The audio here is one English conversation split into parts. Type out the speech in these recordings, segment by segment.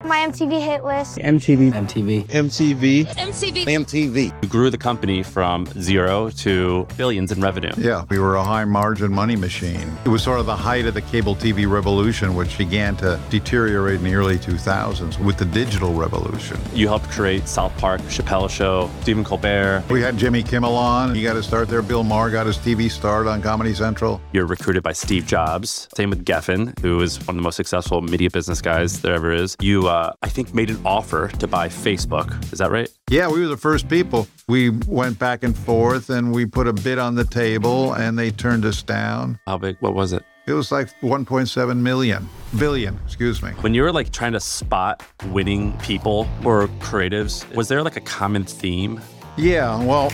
My MTV hit list. MTV. You grew the company from zero to billions in revenue. Yeah, we were a high-margin money machine. It was sort of the height of the cable TV revolution, which began to deteriorate in the early 2000s with the digital revolution. You helped create South Park, Chappelle Show, Stephen Colbert. We had Jimmy Kimmel on. He got his start there. Bill Maher got his TV start on Comedy Central. You're recruited by Steve Jobs. Same with Geffen, who is one of the most successful media business guys there ever is. You, I think, made an offer to buy Facebook. Is that right? Yeah, we were the first people. We went back and forth, and we put a bid on the table, and they turned us down. How big? What was it? It was like 1.7 billion, excuse me. When you were like trying to spot winning people or creatives, was there like a common theme? Yeah, well,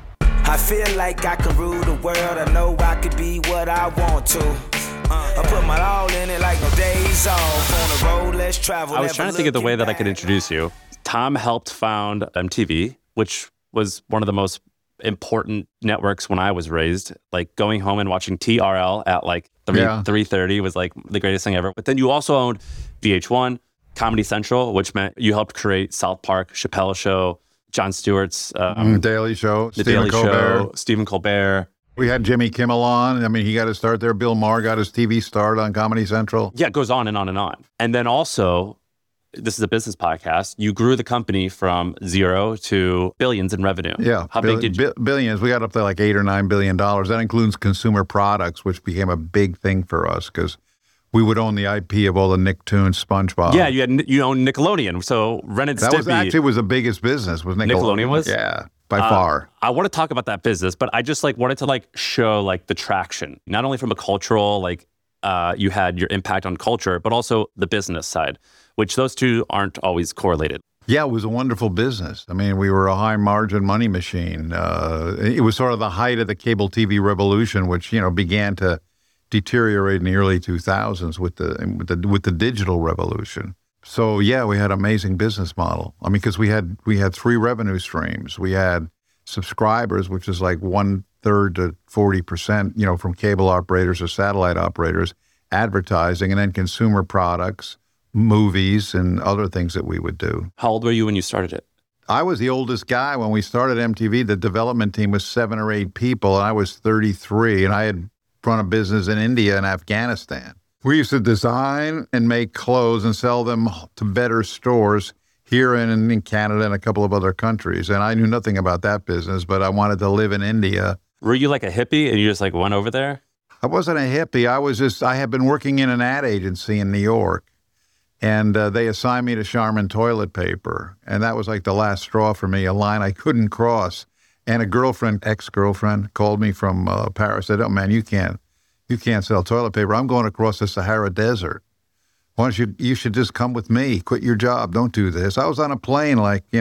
I feel like I can rule the world. I know I could be what I want to. I put my all in it like no days off. On the road, let's travel. I was trying to think of the way that I could introduce you. Tom helped found MTV, which was one of the most important networks when I was raised. Like going home and watching TRL at like 3:30 was like the greatest thing ever. But then you also owned VH1, Comedy Central, which meant you helped create South Park, Chappelle Show, Jon Stewart's Daily Show, The Daily Show, Stephen Colbert. We had Jimmy Kimmel on. I mean, he got his start there. Bill Maher got his TV start on Comedy Central. Yeah, it goes on and on and on. And then also, this is a business podcast. You grew the company from zero to billions in revenue. Yeah. How big did you? Billions. We got up to like $8 or $9 billion. That includes consumer products, which became a big thing for us because we would own the IP of all the Nicktoons, SpongeBob. Yeah, you owned Nickelodeon. So Ren and Stimpy. That was actually was the biggest business. Was Nickelodeon was? Yeah. By far. I want to talk about that business, but I just like wanted to like show like the traction, not only from a cultural, like you had your impact on culture, but also the business side, which those two aren't always correlated. Yeah, it was a wonderful business. I mean, we were a high margin money machine. It was sort of the height of the cable TV revolution, which, began to deteriorate in the early 2000s with the digital revolution. So yeah, we had an amazing business model. I mean, because we had 3 revenue streams. We had subscribers, which is like 1/3 to 40%, from cable operators or satellite operators, advertising, and then consumer products, movies, and other things that we would do. How old were you when you started it? I was the oldest guy when we started MTV. The development team was 7 or 8 people, and I was 33, and I had run a business in India and Afghanistan. We used to design and make clothes and sell them to better stores here in Canada and a couple of other countries. And I knew nothing about that business, but I wanted to live in India. Were you like a hippie and you just like went over there? I wasn't a hippie. I had been working in an ad agency in New York, and they assigned me to Charmin toilet paper. And that was like the last straw for me, a line I couldn't cross. And a ex-girlfriend called me from Paris, said, "Oh man, you can't sell toilet paper. I'm going across the Sahara Desert. Why don't you should just come with me. Quit your job. Don't do this." I was on a plane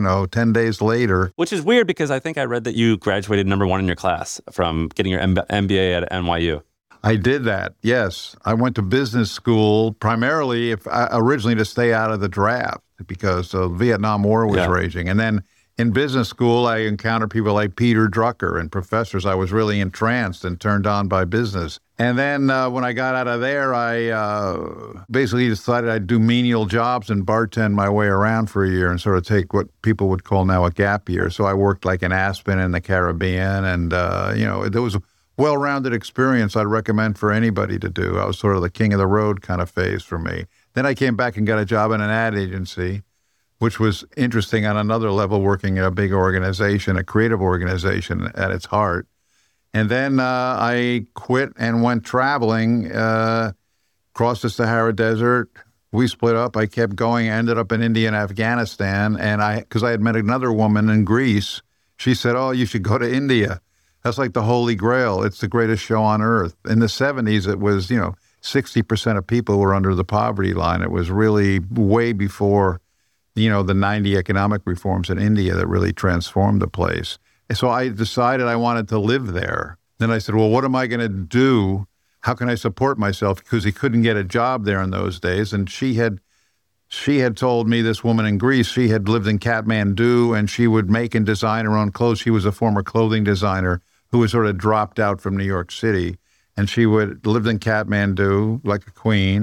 10 days later. Which is weird because I think I read that you graduated number 1 in your class from getting your MBA at NYU. I did that, yes. I went to business school primarily originally to stay out of the draft because the Vietnam War was raging. And then in business school, I encountered people like Peter Drucker and professors. I was really entranced and turned on by business. And then when I got out of there, I basically decided I'd do menial jobs and bartend my way around for a year and sort of take what people would call now a gap year. So I worked like in Aspen in the Caribbean, and there was a well-rounded experience I'd recommend for anybody to do. I was sort of the king of the road kind of phase for me. Then I came back and got a job in an ad agency, which was interesting on another level, working in a big organization, a creative organization at its heart. And then I quit and went traveling, crossed the Sahara Desert. We split up. I kept going. I ended up in India and Afghanistan. And because I had met another woman in Greece, she said, "Oh, you should go to India. That's like the Holy Grail. It's the greatest show on earth." In the 70s, it was, 60% of people were under the poverty line. It was really way before the 90 economic reforms in India that really transformed the place. So I decided I wanted to live there. Then I said, well, what am I going to do? How can I support myself? Because he couldn't get a job there in those days. And she had told me, this woman in Greece, she had lived in Kathmandu and she would make and design her own clothes. She was a former clothing designer who was sort of dropped out from New York City. And she lived in Kathmandu like a queen.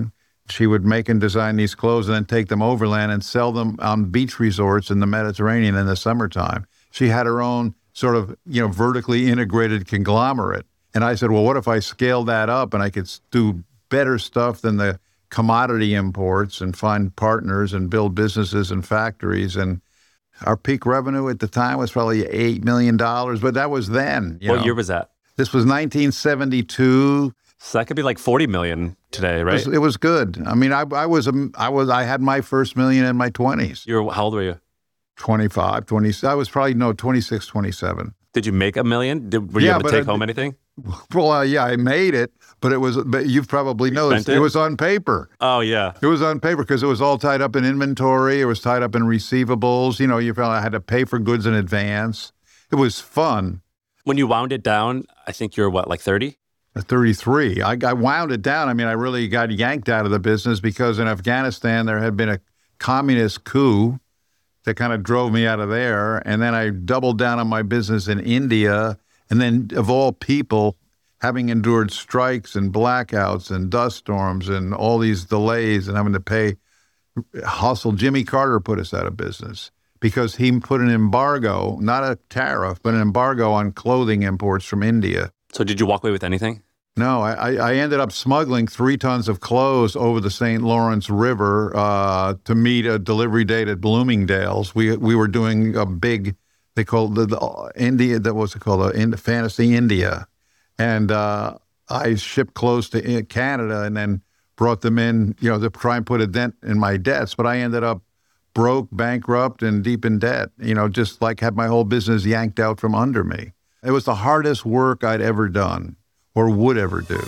she would make and design these clothes and then take them overland and sell them on beach resorts in the Mediterranean in the summertime. She had her own sort of, vertically integrated conglomerate. And I said, well, what if I scaled that up and I could do better stuff than the commodity imports and find partners and build businesses and factories? And our peak revenue at the time was probably $8 million, but that was then. What year was that? This was 1972. So that could be like 40 million today, right? It was good. I mean, I had my first million in my 20s. How old were you? 25, 20. I was probably 26, 27. Did you make $1 million? Were you able to take home anything? Well, yeah, I made it, but you've probably noticed it was on paper. Oh, yeah. It was on paper because it was all tied up in inventory. It was tied up in receivables. You probably had to pay for goods in advance. It was fun. When you wound it down, I think you're what, like 30? 33. I wound it down. I mean, I really got yanked out of the business because in Afghanistan, there had been a communist coup that kind of drove me out of there. And then I doubled down on my business in India. And then, of all people, having endured strikes and blackouts and dust storms and all these delays and having to pay, Jimmy Carter put us out of business because he put an embargo, not a tariff, but an embargo on clothing imports from India. So did you walk away with anything? No, I ended up smuggling 3 tons of clothes over the St. Lawrence River to meet a delivery date at Bloomingdale's. We were doing a big, they called the India, that was called Fantasy India. And I shipped clothes to Canada and then brought them in, to try and put a dent in my debts. But I ended up broke, bankrupt, and deep in debt, just like had my whole business yanked out from under me. It was the hardest work I'd ever done or would ever do.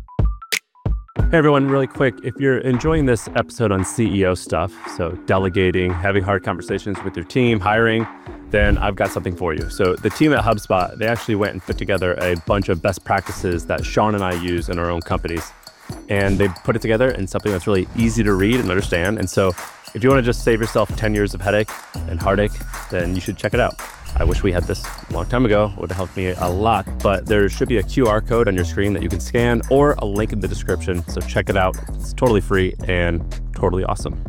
Hey everyone, really quick, if you're enjoying this episode on CEO stuff, so delegating, having hard conversations with your team, hiring, then I've got something for you. So the team at HubSpot, they actually went and put together a bunch of best practices that Sean and I use in our own companies. And they put it together in something that's really easy to read and understand. And so if you want to just save yourself 10 years of headache and heartache, then you should check it out. I wish we had this a long time ago. It would have helped me a lot, but there should be a QR code on your screen that you can scan or a link in the description. So check it out. It's totally free and totally awesome.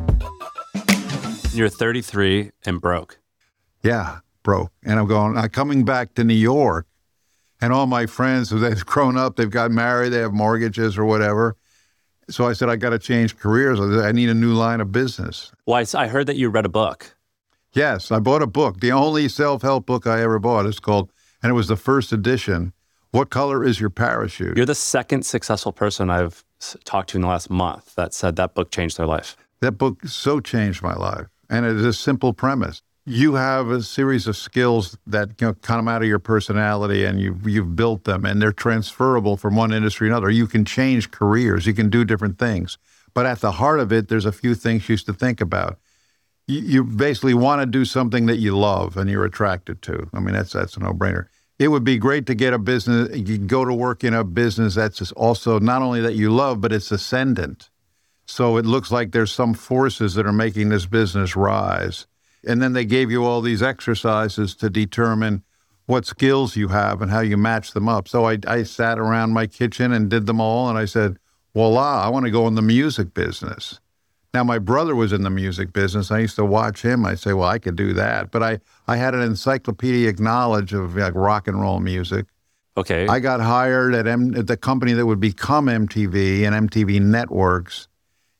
You're 33 and broke. Yeah, broke. And I'm coming back to New York, and all my friends, they've grown up, they've got married, they have mortgages or whatever. So I said, I got to change careers. I need a new line of business. Well, I heard that you read a book. Yes, I bought a book. The only self-help book I ever bought is called, and it was the first edition, What Color is Your Parachute? You're the second successful person I've talked to in the last month that said that book changed their life. That book so changed my life. And it is a simple premise. You have a series of skills that come out of your personality, and you've built them, and they're transferable from one industry to another. You can change careers. You can do different things. But at the heart of it, there's a few things you used to think about. You basically want to do something that you love and you're attracted to. I mean, that's a no-brainer. It would be great to get a business, you go to work in a business that's also not only that you love, but it's ascendant. So it looks like there's some forces that are making this business rise. And then they gave you all these exercises to determine what skills you have and how you match them up. So I sat around my kitchen and did them all, and I said, voila, I want to go in the music business. Now, my brother was in the music business. I used to watch him. I'd say, well, I could do that. But I had an encyclopedic knowledge of rock and roll music. Okay. I got hired at the company that would become MTV and MTV Networks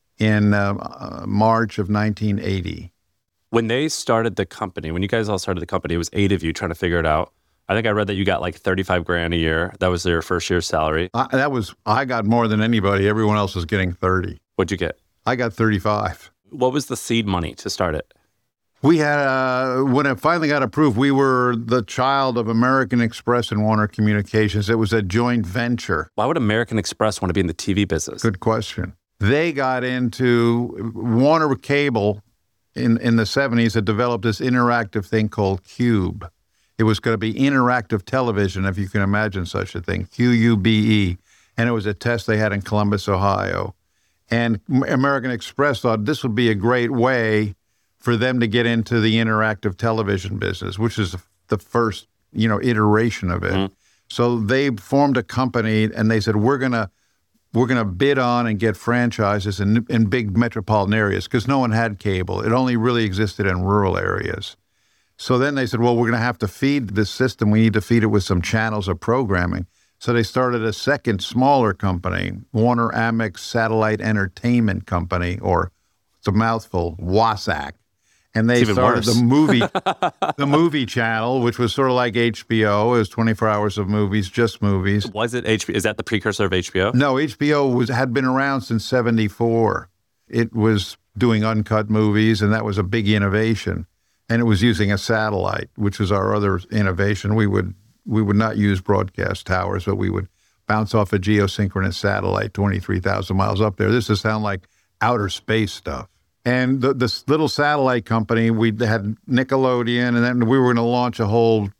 in March of 1980. When they started the company, when you guys all started the company, it was 8 of you trying to figure it out. I think I read that you got like $35,000 a year. That was their first year's salary. I got more than anybody. Everyone else was getting 30. What'd you get? I got 35. What was the seed money to start it? We had, when it finally got approved, we were the child of American Express and Warner Communications. It was a joint venture. Why would American Express want to be in the TV business? Good question. They got into Warner Cable in the 70s, had developed this interactive thing called Cube. It was going to be interactive television, if you can imagine such a thing, QUBE. And it was a test they had in Columbus, Ohio. And American Express thought this would be a great way for them to get into the interactive television business, which is the first, iteration of it. Mm-hmm. So they formed a company, and they said, we're going to we're going to bid on and get franchises in big metropolitan areas because no one had cable. It only really existed in rural areas. So then they said, well, we're going to have to feed this system. We need to feed it with some channels of programming. So they started a second, smaller company, Warner Amex Satellite Entertainment Company, or it's a mouthful, WASAC. And they started the movie channel, which was sort of like HBO. It was 24 hours of movies, just movies. Was it HBO? Is that the precursor of HBO? No, HBO had been around since 1974. It was doing uncut movies, and that was a big innovation. And it was using a satellite, which was our other innovation. We would not use broadcast towers, but we would bounce off a geosynchronous satellite 23,000 miles up there. This would sound like outer space stuff. And this little satellite company, we had Nickelodeon, and then we were going to launch a whole,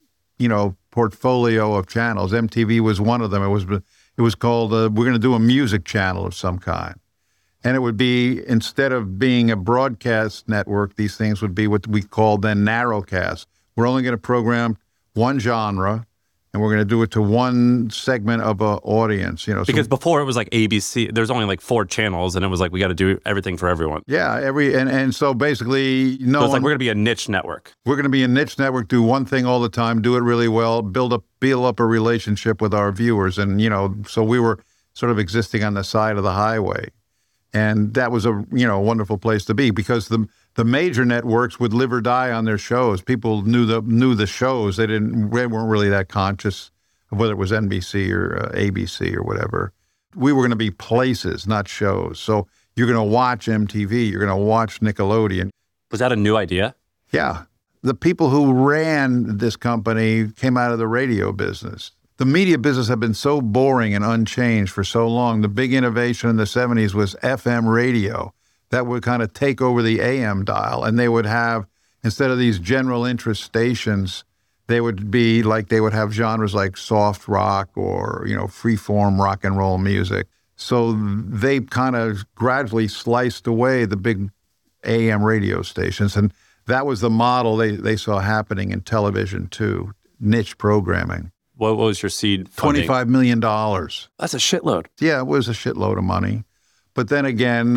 portfolio of channels. MTV was one of them. It was called, we're going to do a music channel of some kind. And it would be, instead of being a broadcast network, these things would be what we called then narrowcast. We're only going to program one genre, and we're going to do it to one segment of an audience. Because before it was like ABC. There's only like 4 channels, and it was like we got to do everything for everyone. Yeah, and so basically, so it's like we're going to be a niche network. We're going to be a niche network, do one thing all the time, do it really well, build up a relationship with our viewers, and so we were sort of existing on the side of the highway, and that was a wonderful place to be because the major networks would live or die on their shows. People knew the shows. They weren't really that conscious of whether it was NBC or ABC or whatever. We were going to be places, not shows. So you're going to watch MTV. You're going to watch Nickelodeon. Was that a new idea? Yeah. The people who ran this company came out of the radio business. The media business had been so boring and unchanged for so long. The big innovation in the 70s was FM radio. That would kind of take over the AM dial, and they would have, instead of these general interest stations, they would have genres like soft rock or, free-form rock and roll music. So they kind of gradually sliced away the big AM radio stations, and that was the model they saw happening in television too, niche programming. What was your seed funding? $25 million. That's a shitload. Yeah, it was a shitload of money. But then again,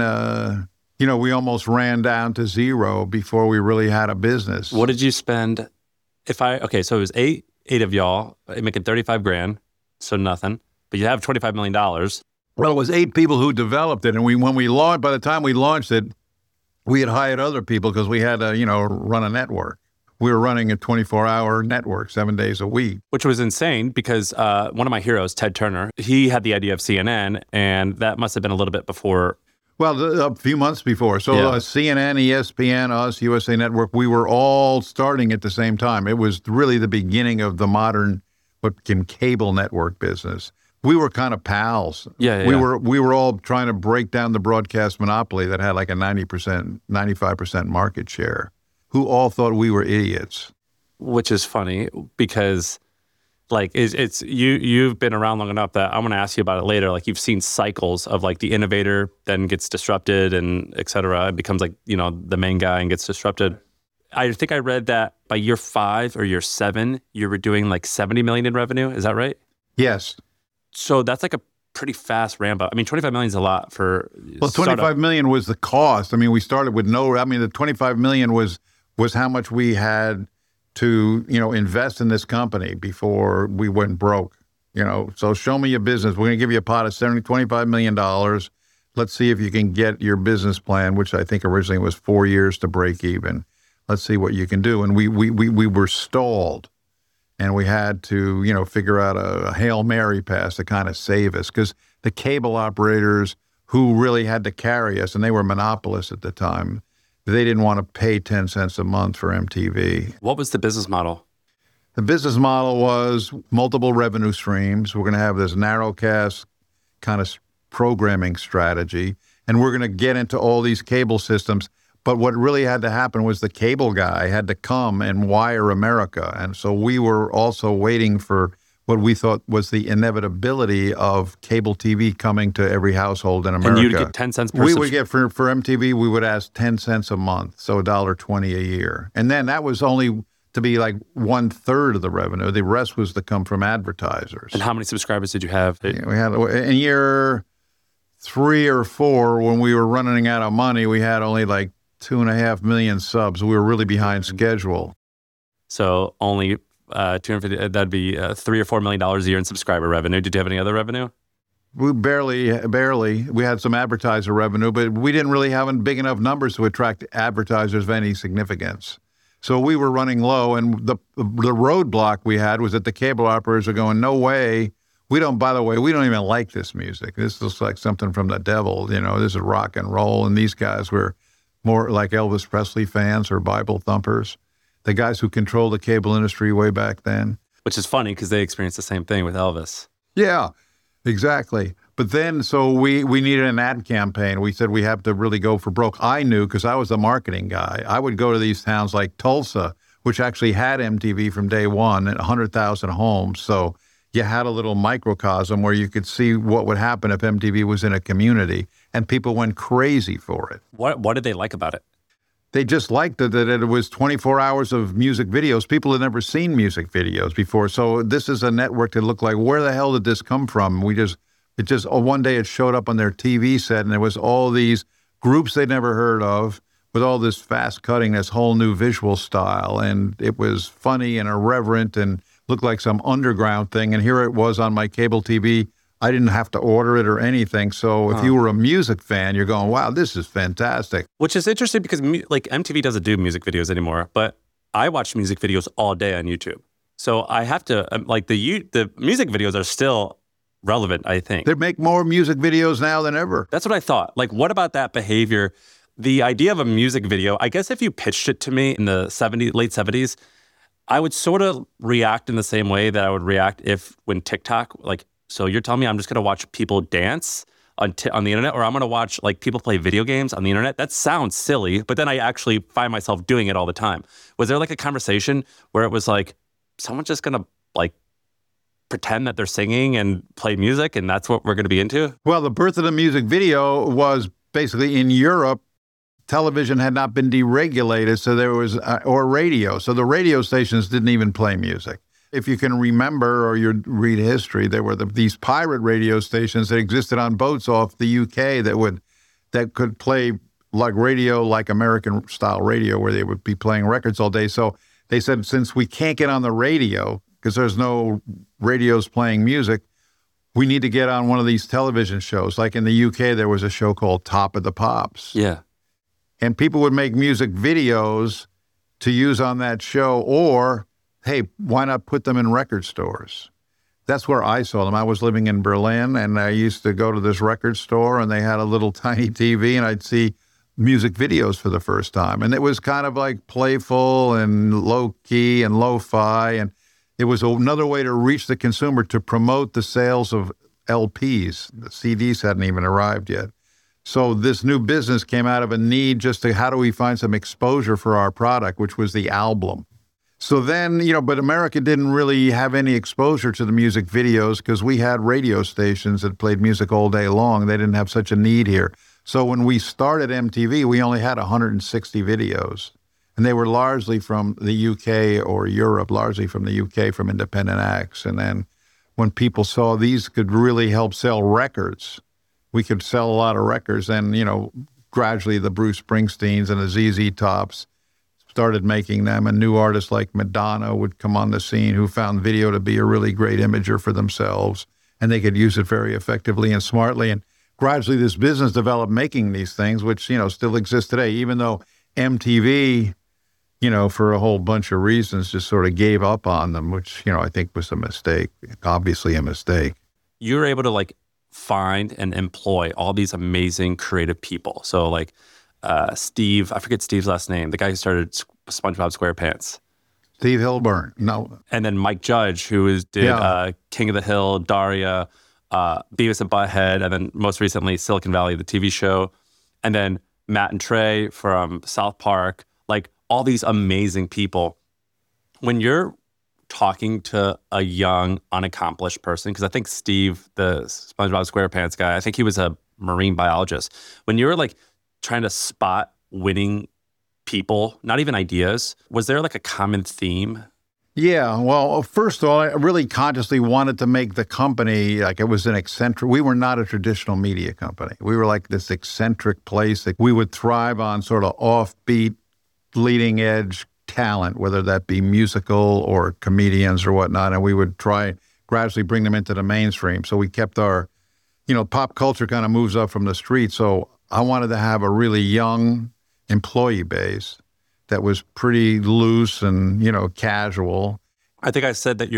we almost ran down to zero before we really had a business. What did you spend? So it was eight of y'all making $35,000, so nothing. But you have $25 million. Well, it was 8 people who developed it, and by the time we launched it, we had hired other people because we had to, run a network. We were running a 24-hour network 7 days a week. Which was insane because one of my heroes, Ted Turner, he had the idea of CNN, and that must have been a little bit before. Well, a few months before. So CNN, ESPN, us, USA Network, we were all starting at the same time. It was really the beginning of the modern, what became cable network business. We were kind of pals. We were all trying to break down the broadcast monopoly that had like a 90%, 95% market share, who all thought we were idiots. Which is funny because it's you've been around long enough that I'm going to ask you about it later. Like you've seen cycles of like the innovator then gets disrupted and et cetera, and becomes like, the main guy and gets disrupted. I think I read that by year 5 or year 7, you were doing like 70 million in revenue. Is that right? Yes. So that's like a pretty fast ramp up. I mean, 25 million is a lot for Well, 25 million was the cost. I mean, we started with the 25 million was how much we had to, invest in this company before we went broke, So show me your business. We're going to give you a pot of $25 million. Let's see if you can get your business plan, which I think originally was 4 years to break even. Let's see what you can do. And we were stalled. And we had to, figure out a Hail Mary pass to kind of save us because the cable operators who really had to carry us, and they were monopolists at the time, they didn't want to pay 10 cents a month for MTV. What was the business model? The business model was multiple revenue streams. We're going to have this narrowcast kind of programming strategy, and we're going to get into all these cable systems. But what really had to happen was the cable guy had to come and wire America. And so we were also waiting for what we thought was the inevitability of cable TV coming to every household in America. And you'd get 10 cents per We would get, for MTV, we would ask 10 cents a month, so $1.20 a year. And then that was only to be like 1/3 of the revenue. The rest was to come from advertisers. And how many subscribers did you have? We had, in year 3 or 4, when we were running out of money, we had only like 2.5 million subs. We were really behind schedule. So only 250, that'd be $3 or $4 million a year in subscriber revenue. Did you have any other revenue? We barely. We had some advertiser revenue, but we didn't really have big enough numbers to attract advertisers of any significance. So we were running low, and the roadblock we had was that the cable operators are going, no way. By the way, we don't even like this music. This looks like something from the devil. This is rock and roll. And these guys were more like Elvis Presley fans or Bible thumpers, the guys who controlled the cable industry way back then. Which is funny because they experienced the same thing with Elvis. Yeah, exactly. But then, so we needed an ad campaign. We said we have to really go for broke. I knew, because I was the marketing guy. I would go to these towns like Tulsa, which actually had MTV from day one, and 100,000 homes. So you had a little microcosm where you could see what would happen if MTV was in a community, and people went crazy for it. What did they like about it? They just liked that it was 24 hours of music videos. People had never seen music videos before. So this is a network that looked like, where the hell did this come from? One day it showed up on their TV set, and there was all these groups they'd never heard of with all this fast cutting, this whole new visual style. And it was funny and irreverent and looked like some underground thing. And here it was on my cable TV. I didn't have to order it or anything. So if you were a music fan, you're going, wow, this is fantastic. Which is interesting because like MTV doesn't do music videos anymore, but I watch music videos all day on YouTube. So I have to, the music videos are still relevant, I think. They make more music videos now than ever. That's what I thought. Like, what about that behavior? The idea of a music video, I guess if you pitched it to me in the late 70s, I would sort of react in the same way that I would react when TikTok, so you're telling me I'm just going to watch people dance on the internet, or I'm going to watch people play video games on the internet? That sounds silly, but then I actually find myself doing it all the time. Was there a conversation where it was someone's just going to pretend that they're singing and play music, and that's what we're going to be into? Well, the birth of the music video was basically in Europe. Television had not been deregulated, so there was, or radio. So the radio stations didn't even play music. If you can remember, or you read history, there were these pirate radio stations that existed on boats off the UK that could play radio, like American style radio, where they would be playing records all day. So they said, since we can't get on the radio because there's no radios playing music, we need to get on one of these television shows. Like in the UK, there was a show called Top of the Pops. Yeah. And people would make music videos to use on that show, or, hey, why not put them in record stores? That's where I saw them. I was living in Berlin, and I used to go to this record store, and they had a little tiny TV, and I'd see music videos for the first time. And it was kind of playful and low-key and lo-fi, and it was another way to reach the consumer to promote the sales of LPs. The CDs hadn't even arrived yet. So this new business came out of a need just to, how do we find some exposure for our product, which was the album. So then, but America didn't really have any exposure to the music videos because we had radio stations that played music all day long. They didn't have such a need here. So when we started MTV, we only had 160 videos. And they were largely from the UK or Europe, largely from the UK, from independent acts. And then when people saw these could really help sell records, we could sell a lot of records. And, gradually the Bruce Springsteens and the ZZ Tops started making them. And new artists like Madonna would come on the scene, who found video to be a really great imager for themselves. And they could use it very effectively and smartly. And gradually this business developed making these things, which, still exist today, even though MTV, for a whole bunch of reasons, just sort of gave up on them, which, I think was a mistake, obviously a mistake. You were able to find and employ all these amazing creative people. So Steve, I forget Steve's last name, the guy who started SpongeBob SquarePants. Steve Hilburn, no. And then Mike Judge, who did King of the Hill, Daria, Beavis and Butthead, and then most recently Silicon Valley, the TV show. And then Matt and Trey from South Park, all these amazing people. When you're talking to a young, unaccomplished person, because I think Steve, the SpongeBob SquarePants guy, I think he was a marine biologist. When you were trying to spot winning people, not even ideas, was there a common theme? Yeah, well, first of all, I really consciously wanted to make the company like it was an eccentric. We were not a traditional media company. We were like this eccentric place that we would thrive on sort of offbeat, leading edge talent, whether that be musical or comedians or whatnot. And we would try gradually bring them into the mainstream. So we kept our, pop culture kind of moves up from the street. So I wanted to have a really young employee base that was pretty loose and, casual. I think I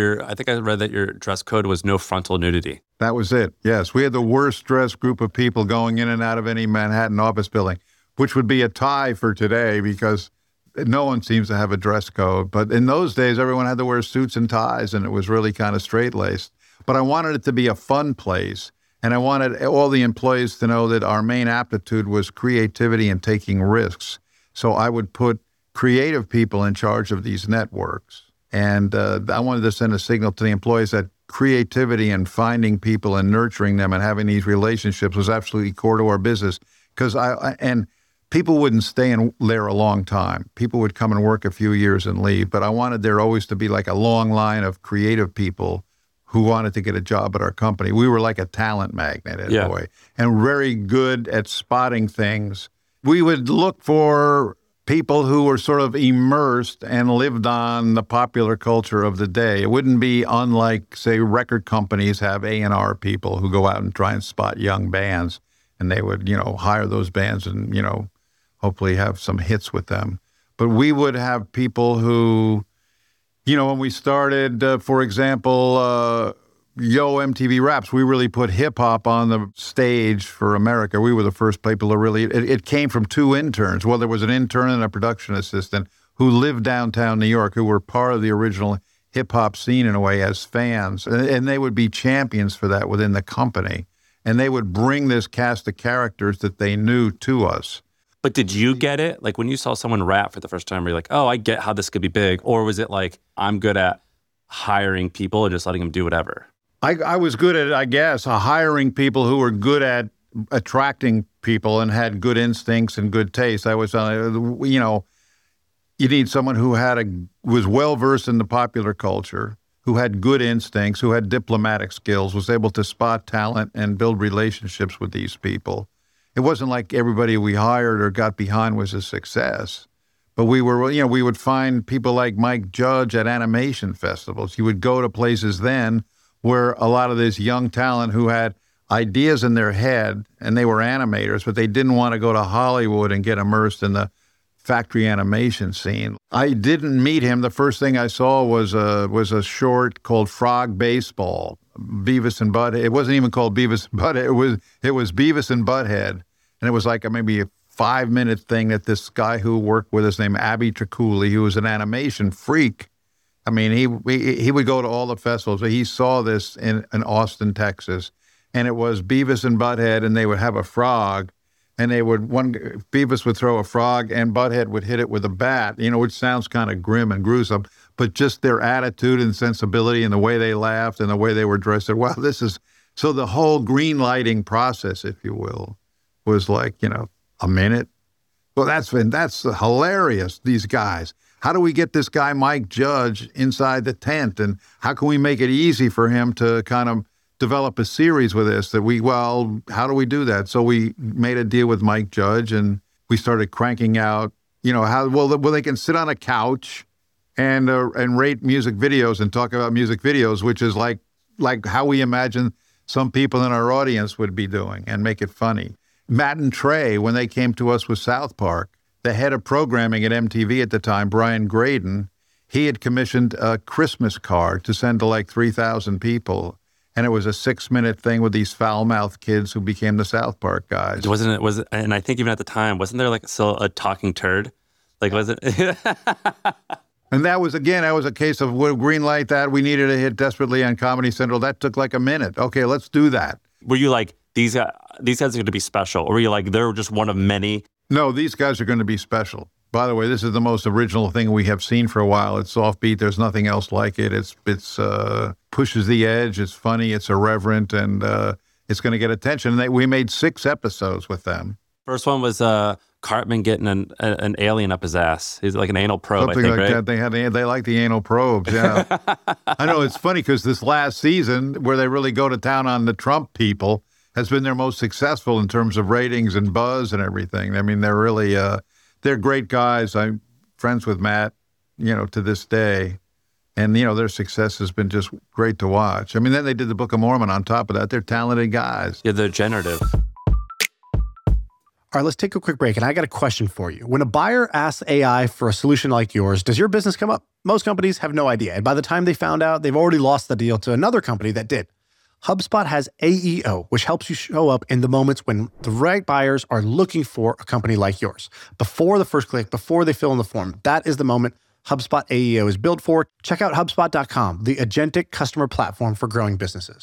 read that your dress code was no frontal nudity. That was it. Yes. We had the worst dressed group of people going in and out of any Manhattan office building, which would be a tie for today because no one seems to have a dress code. But in those days, everyone had to wear suits and ties, and it was really kind of straight-laced. But I wanted it to be a fun place, and I wanted all the employees to know that our main aptitude was creativity and taking risks. So I would put creative people in charge of these networks. And I wanted to send a signal to the employees that creativity and finding people and nurturing them and having these relationships was absolutely core to our business. And people wouldn't stay in there a long time. People would come and work a few years and leave. But I wanted there always to be like a long line of creative people who wanted to get a job at our company. We were like a talent magnet in a way, and very good at spotting things. We would look for people who were sort of immersed and lived on the popular culture of the day. It wouldn't be unlike, say, record companies have A&R people who go out and try and spot young bands, and they would, hire those bands and, hopefully have some hits with them. But we would have people who, when we started, for example, Yo MTV Raps, we really put hip-hop on the stage for America. We were the first people to really, it came from two interns. Well, there was an intern and a production assistant who lived downtown New York, who were part of the original hip-hop scene in a way as fans. And they would be champions for that within the company. And they would bring this cast of characters that they knew to us. But did you get it? Like when you saw someone rap for the first time, were you like, oh, I get how this could be big? Or was it like, I'm good at hiring people and just letting them do whatever? I was good at, I guess, hiring people who were good at attracting people and had good instincts and good taste. I was, you need someone who was well-versed in the popular culture, who had good instincts, who had diplomatic skills, was able to spot talent and build relationships with these people. It wasn't like everybody we hired or got behind was a success. But we would find people like Mike Judge at animation festivals. You would go to places then where a lot of this young talent who had ideas in their head, and they were animators, but they didn't want to go to Hollywood and get immersed in the factory animation scene. I didn't meet him. The first thing I saw was a short called Frog Baseball, Beavis and Butthead. It wasn't even called Beavis and Butthead. It was Beavis and Butthead, and it was like maybe a 5-minute thing that this guy who worked with us named Abby Triculi, who was an animation freak. I mean, he would go to all the festivals. He saw this in Austin, Texas, and it was Beavis and Butthead, and they would have a frog, and Beavis would throw a frog, and Butthead would hit it with a bat, which sounds kind of grim and gruesome, but just their attitude and sensibility and the way they laughed and the way they were dressed. Wow, so the whole green lighting process, if you will, was like, a minute. Well, that's hilarious, these guys. How do we get this guy, Mike Judge, inside the tent? And how can we make it easy for him to kind of develop a series with this how do we do that? So we made a deal with Mike Judge and we started cranking out, they can sit on a couch and rate music videos and talk about music videos, which is like how we imagine some people in our audience would be doing and make it funny. Matt and Trey, when they came to us with South Park, the head of programming at MTV at the time, Brian Graydon, he had commissioned a Christmas card to send to like 3,000 people. And it was a 6-minute thing with these foul-mouthed kids who became the South Park guys. And I think even at the time, wasn't there like still a talking turd? Like, was it? And that was a case of we'll green light that. We needed a hit desperately on Comedy Central. That took like a minute. Okay, let's do that. Were you like, these guys are going to be special? Or were you like, they're just one of many? No, these guys are going to be special. By the way, this is the most original thing we have seen for a while. It's offbeat. There's nothing else like it. It's pushes the edge. It's funny. It's irreverent, and it's going to get attention. And we made 6 episodes with them. First one was Cartman getting an alien up his ass. He's like an anal probe, Something I think, like right? that. They like the anal probes, yeah. I know, it's funny because this last season, where they really go to town on the Trump people, has been their most successful in terms of ratings and buzz and everything. I mean, they're really, they're great guys. I'm friends with Matt, to this day. And, their success has been just great to watch. I mean, then they did the Book of Mormon on top of that. They're talented guys. Yeah, they're generative. All right, let's take a quick break. And I got a question for you. When a buyer asks AI for a solution like yours, does your business come up? Most companies have no idea. And by the time they found out, they've already lost the deal to another company that did. HubSpot has AEO, which helps you show up in the moments when the right buyers are looking for a company like yours. Before the first click, before they fill in the form, that is the moment HubSpot AEO is built for. Check out HubSpot.com, the agentic customer platform for growing businesses.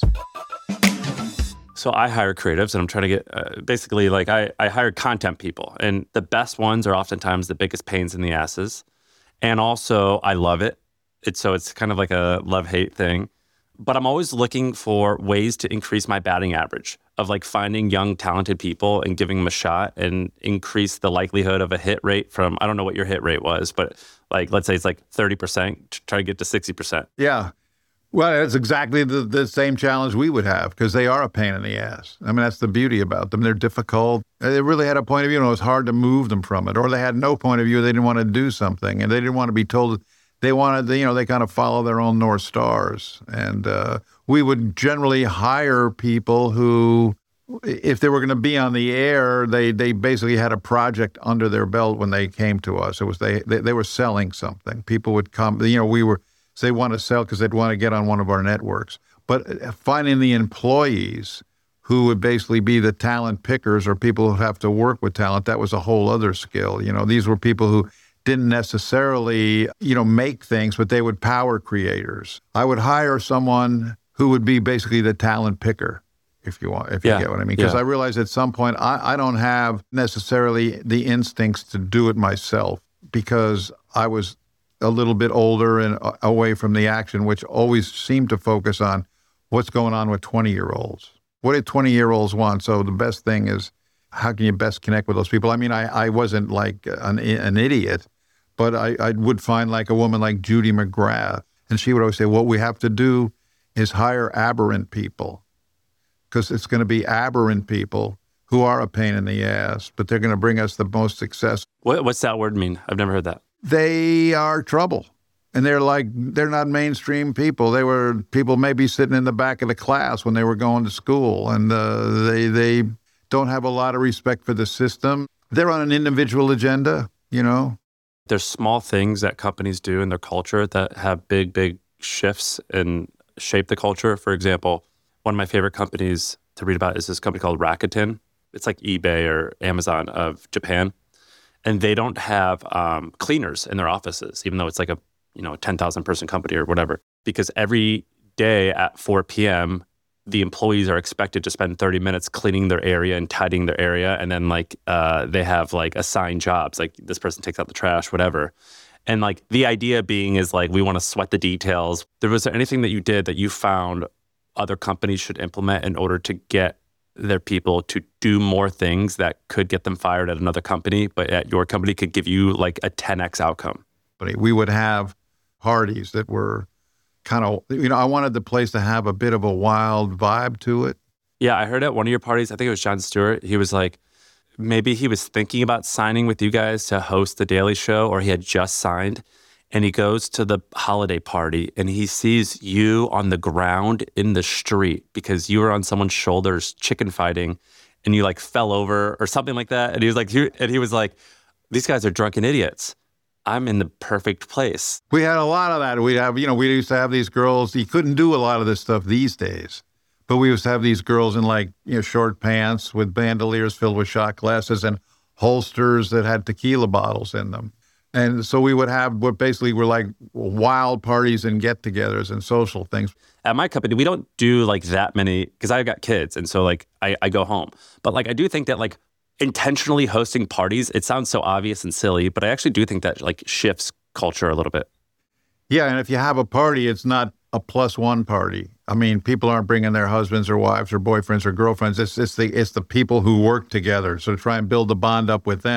So I hire creatives, and I'm trying to get, basically, like I hire content people. And the best ones are oftentimes the biggest pains in the asses. And also, I love it. It's kind of like a love-hate thing. But I'm always looking for ways to increase my batting average of like finding young, talented people and giving them a shot and increase the likelihood of a hit rate from, I don't know what your hit rate was, but like, let's say it's like 30%, to try to get to 60%. Yeah. Well, that's exactly the same challenge we would have because they are a pain in the ass. I mean, that's the beauty about them. They're difficult. They really had a point of view and it was hard to move them from it. Or they had no point of view. They didn't want to do something and they didn't want to be told. They wanted, they kind of follow their own North Stars. And we would generally hire people who, if they were going to be on the air, they basically had a project under their belt when they came to us. It was they were selling something. People would come, they want to sell because they'd want to get on one of our networks. But finding the employees who would basically be the talent pickers or people who have to work with talent, that was a whole other skill. These were people who didn't necessarily, make things, but they would power creators. I would hire someone who would be basically the talent picker, if you get what I mean. Because I realized at some point I don't have necessarily the instincts to do it myself because I was a little bit older and away from the action, which always seemed to focus on what's going on with 20-year-olds. What do 20-year-olds want? So the best thing is, how can you best connect with those people? I mean, I wasn't like an idiot, but I would find like a woman like Judy McGrath, and she would always say, what we have to do is hire aberrant people, because it's going to be aberrant people who are a pain in the ass, but they're going to bring us the most success. What's that word mean? I've never heard that. They are trouble. And they're not mainstream people. They were people maybe sitting in the back of the class when they were going to school, and they don't have a lot of respect for the system. They're on an individual agenda, There's small things that companies do in their culture that have big, big shifts and shape the culture. For example, one of my favorite companies to read about is this company called Rakuten. It's like eBay or Amazon of Japan. And they don't have cleaners in their offices, even though it's like a 10,000 person company or whatever, because every day at 4 p.m., the employees are expected to spend 30 minutes cleaning their area and tidying their area. And then they have like assigned jobs, like this person takes out the trash, whatever. And like the idea being is like, we want to sweat the details. Was there anything that you did that you found other companies should implement in order to get their people to do more things that could get them fired at another company, but at your company could give you like a 10x outcome? We would have parties that were kind of, I wanted the place to have a bit of a wild vibe to it. Yeah, I heard at one of your parties, I think it was Jon Stewart, he was like, maybe he was thinking about signing with you guys to host The Daily Show, or he had just signed, and he goes to the holiday party and he sees you on the ground in the street because you were on someone's shoulders chicken fighting and you like fell over or something like that. And he was like, these guys are drunken idiots. I'm in the perfect place. We had a lot of that. We used to have these girls. You couldn't do a lot of this stuff these days, but we used to have these girls in like, short pants with bandoliers filled with shot glasses and holsters that had tequila bottles in them. And so we would have what basically were like wild parties and get-togethers and social things. At my company, we don't do like that many, because I've got kids, and so like I go home. But like I do think that like intentionally hosting parties, it sounds so obvious and silly, but I actually do think that like shifts culture a little bit. Yeah, and if you have a party, it's not a +1 party. I mean, people aren't bringing their husbands or wives or boyfriends or girlfriends. It's the people who work together. So to try and build the bond up with them.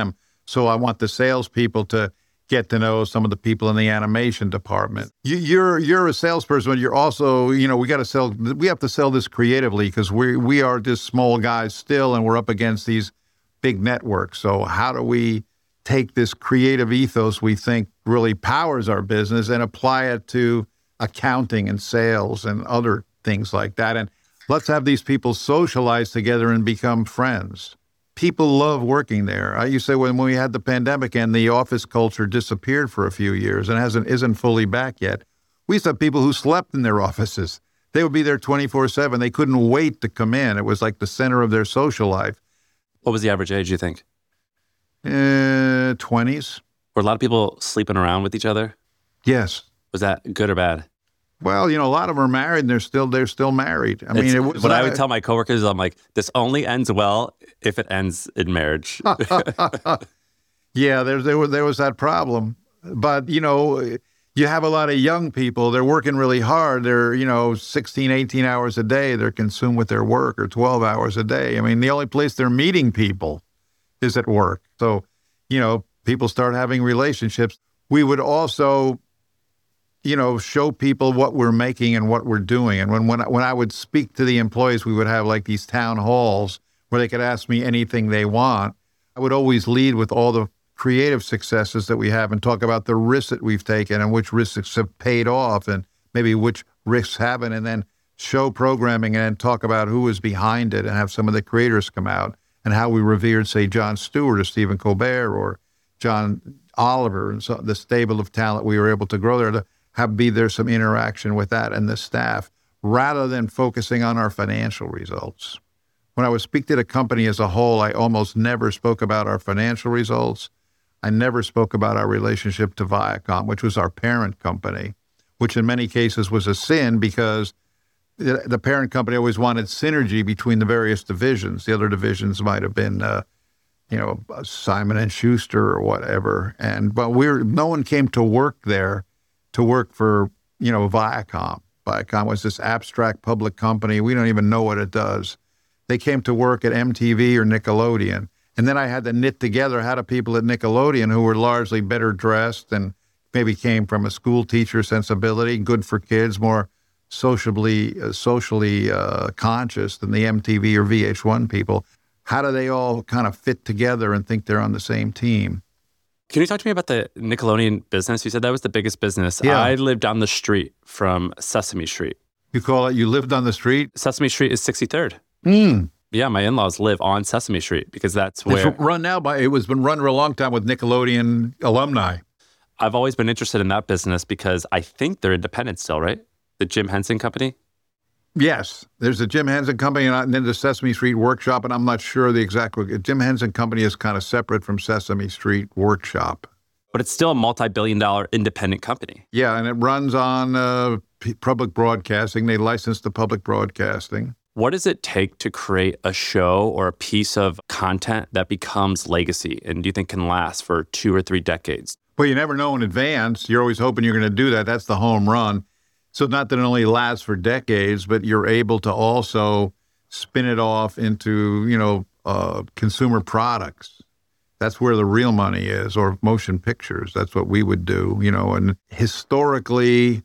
So I want the salespeople to get to know some of the people in the animation department. You're a salesperson, but you're also, we have to sell this creatively because we are just small guys still, and we're up against these big networks. So how do we take this creative ethos we think really powers our business and apply it to accounting and sales and other things like that? And let's have these people socialize together and become friends. People love working there. You say when we had the pandemic and the office culture disappeared for a few years and isn't fully back yet, we used to have people who slept in their offices. They would be there 24/7. They couldn't wait to come in. It was like the center of their social life. What was the average age, you think? 20s. Were a lot of people sleeping around with each other? Yes. Was that good or bad? Well, a lot of them are married, and they're still married. I mean, what I would tell my coworkers, I'm like, this only ends well if it ends in marriage. Yeah, there was that problem. But, you have a lot of young people. They're working really hard. They're, 16, 18 hours a day. They're consumed with their work, or 12 hours a day. I mean, the only place they're meeting people is at work. So, people start having relationships. We would also show people what we're making and what we're doing. And when I would speak to the employees, we would have like these town halls where they could ask me anything they want. I would always lead with all the creative successes that we have and talk about the risks that we've taken and which risks have paid off and maybe which risks haven't, and then show programming and then talk about who was behind it and have some of the creators come out and how we revered, say, Jon Stewart or Stephen Colbert or John Oliver and so the stable of talent we were able to grow there, to be there some interaction with that and the staff, rather than focusing on our financial results. When I would speak to the company as a whole, I almost never spoke about our financial results. I never spoke about our relationship to Viacom, which was our parent company, which in many cases was a sin because the parent company always wanted synergy between the various divisions. The other divisions might have been, Simon & Schuster or whatever. But no one came to work there to work for, Viacom. Viacom was this abstract public company. We don't even know what it does. They came to work at MTV or Nickelodeon. And then I had to knit together how do people at Nickelodeon who were largely better dressed and maybe came from a school teacher sensibility, good for kids, more socially conscious than the MTV or VH1 people. How do they all kind of fit together and think they're on the same team? Can you talk to me about the Nickelodeon business? You said that was the biggest business. Yeah. I lived down the street from Sesame Street. You lived on the street? Sesame Street is 63rd. Yeah, my in-laws live on Sesame Street because that's where... It was been run for a long time with Nickelodeon alumni. I've always been interested in that business because I think they're independent still, right? The Jim Henson Company? Yes. There's the Jim Henson Company and then the Sesame Street Workshop, and I'm not sure the exact... Jim Henson Company is kind of separate from Sesame Street Workshop. But it's still a multi-billion-dollar independent company. Yeah, and it runs on public broadcasting. They license the public broadcasting. What does it take to create a show or a piece of content that becomes legacy and do you think can last for 2 or 3 decades? Well, you never know in advance. You're always hoping you're going to do that. That's the home run. So not that it only lasts for decades, but you're able to also spin it off into, consumer products. That's where the real money is, or motion pictures. That's what we would do, and historically,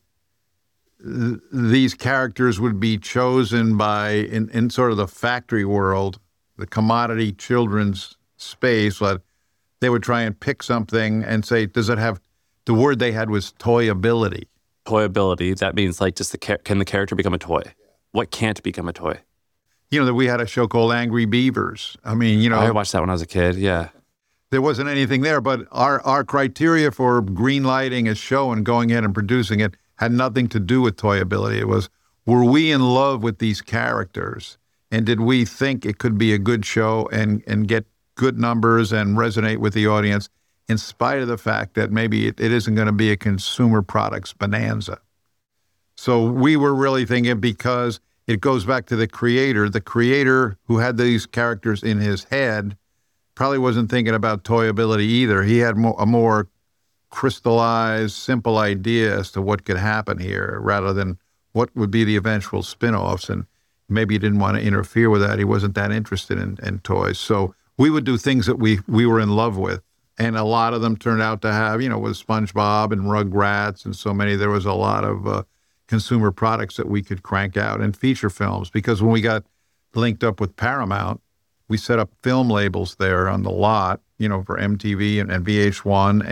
these characters would be chosen by, in sort of the factory world, the commodity children's space, but they would try and pick something and say, does it have, the word they had was toyability. Toyability, that means like just can the character become a toy? What can't become a toy? That we had a show called Angry Beavers. I mean, I watched that when I was a kid, yeah. There wasn't anything there, but our criteria for green lighting a show and going in and producing it had nothing to do with toyability. It was, were we in love with these characters? And did we think it could be a good show and get good numbers and resonate with the audience, in spite of the fact that maybe it isn't going to be a consumer products bonanza? So we were really thinking, because it goes back to the creator who had these characters in his head probably wasn't thinking about toyability either. He had a more crystallized, simple idea as to what could happen here, rather than what would be the eventual spin-offs. And maybe he didn't want to interfere with that. He wasn't that interested in toys. So we would do things that we were in love with. And a lot of them turned out to have, with SpongeBob and Rugrats and so many, there was a lot of consumer products that we could crank out and feature films. Because when we got linked up with Paramount, we set up film labels there on the lot, for MTV and VH1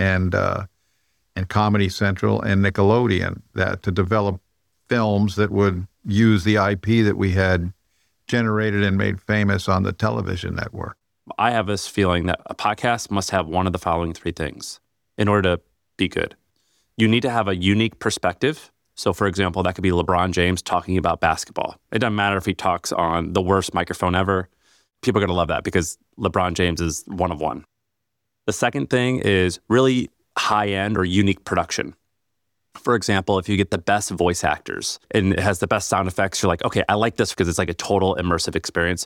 and Comedy Central and Nickelodeon, that to develop films that would use the IP that we had generated and made famous on the television network. I have this feeling that a podcast must have one of the following three things in order to be good. You need to have a unique perspective. So, for example, that could be LeBron James talking about basketball. It doesn't matter if he talks on the worst microphone ever. People are going to love that because LeBron James is one of one. The second thing is really high-end or unique production. For example, if you get the best voice actors and it has the best sound effects, you're like, okay, I like this because it's like a total immersive experience.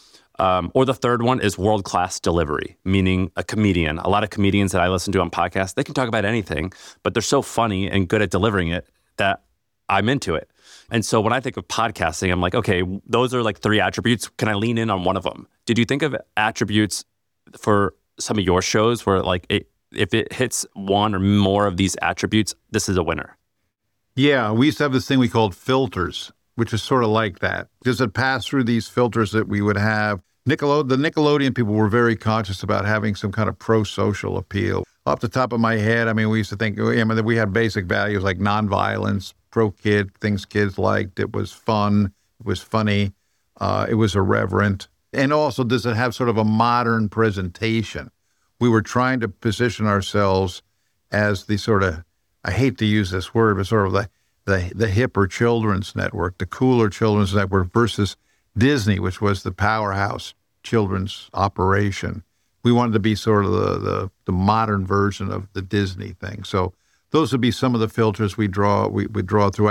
Or the third one is world-class delivery, meaning a comedian. A lot of comedians that I listen to on podcasts, they can talk about anything, but they're so funny and good at delivering it that I'm into it. And so when I think of podcasting, I'm like, okay, those are like three attributes. Can I lean in on one of them? Did you think of attributes for some of your shows where like if it hits one or more of these attributes, this is a winner? Yeah, we used to have this thing we called filters, which is sort of like that. Because it passed through these filters that we would have. The Nickelodeon people were very conscious about having some kind of pro-social appeal. Off the top of my head, we used to think that we had basic values like nonviolence, pro-kid, things kids liked. It was fun. It was funny. It was irreverent. And also, does it have sort of a modern presentation? We were trying to position ourselves as the sort of, I hate to use this word, but sort of the hipper children's network, the cooler children's network versus Disney, which was the powerhouse children's operation. We wanted to be sort of the modern version of the Disney thing. So those would be some of the filters we draw through.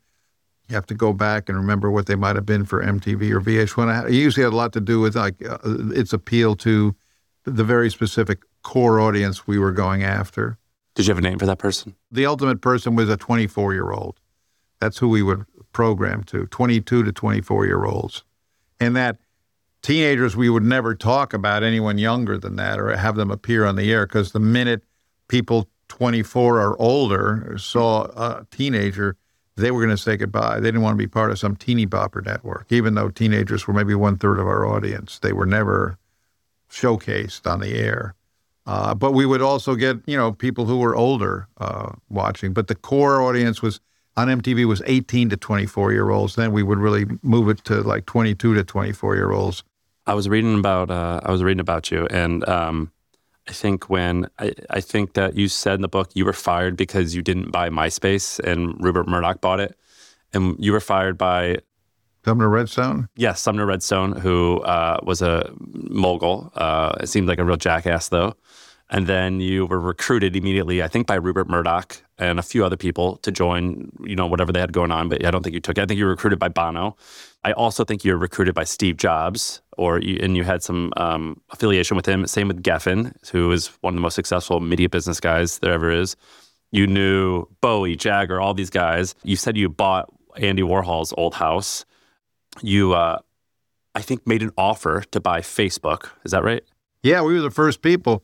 You have to go back and remember what they might have been for MTV or VH1. It usually had a lot to do with its appeal to the very specific core audience we were going after. Did you have a name for that person? The ultimate person was a 24-year-old. That's who we would program to, 22 to 24-year-olds. And that teenagers, we would never talk about anyone younger than that or have them appear on the air, because the minute people 24 or older saw a teenager, they were going to say goodbye. They didn't want to be part of some teeny bopper network, even though teenagers were maybe 1/3 of our audience. They were never showcased on the air. But we would also get, people who were older watching. But the core audience was on MTV was 18 to 24-year-olds. Then we would really move it to like 22 to 24-year-olds. I was reading about you, and I think I think that you said in the book you were fired because you didn't buy MySpace and Rupert Murdoch bought it, and you were fired by Sumner Redstone? Yes, Sumner Redstone, who was a mogul. It seemed like a real jackass, though. And then you were recruited immediately, I think, by Rupert Murdoch and a few other people to join, whatever they had going on. But I don't think you took it. I think you were recruited by Bono. I also think you were recruited by Steve Jobs, and you had some affiliation with him. Same with Geffen, who is one of the most successful media business guys there ever is. You knew Bowie, Jagger, all these guys. You said you bought Andy Warhol's old house. You, I think, made an offer to buy Facebook. Is that right? Yeah, we were the first people.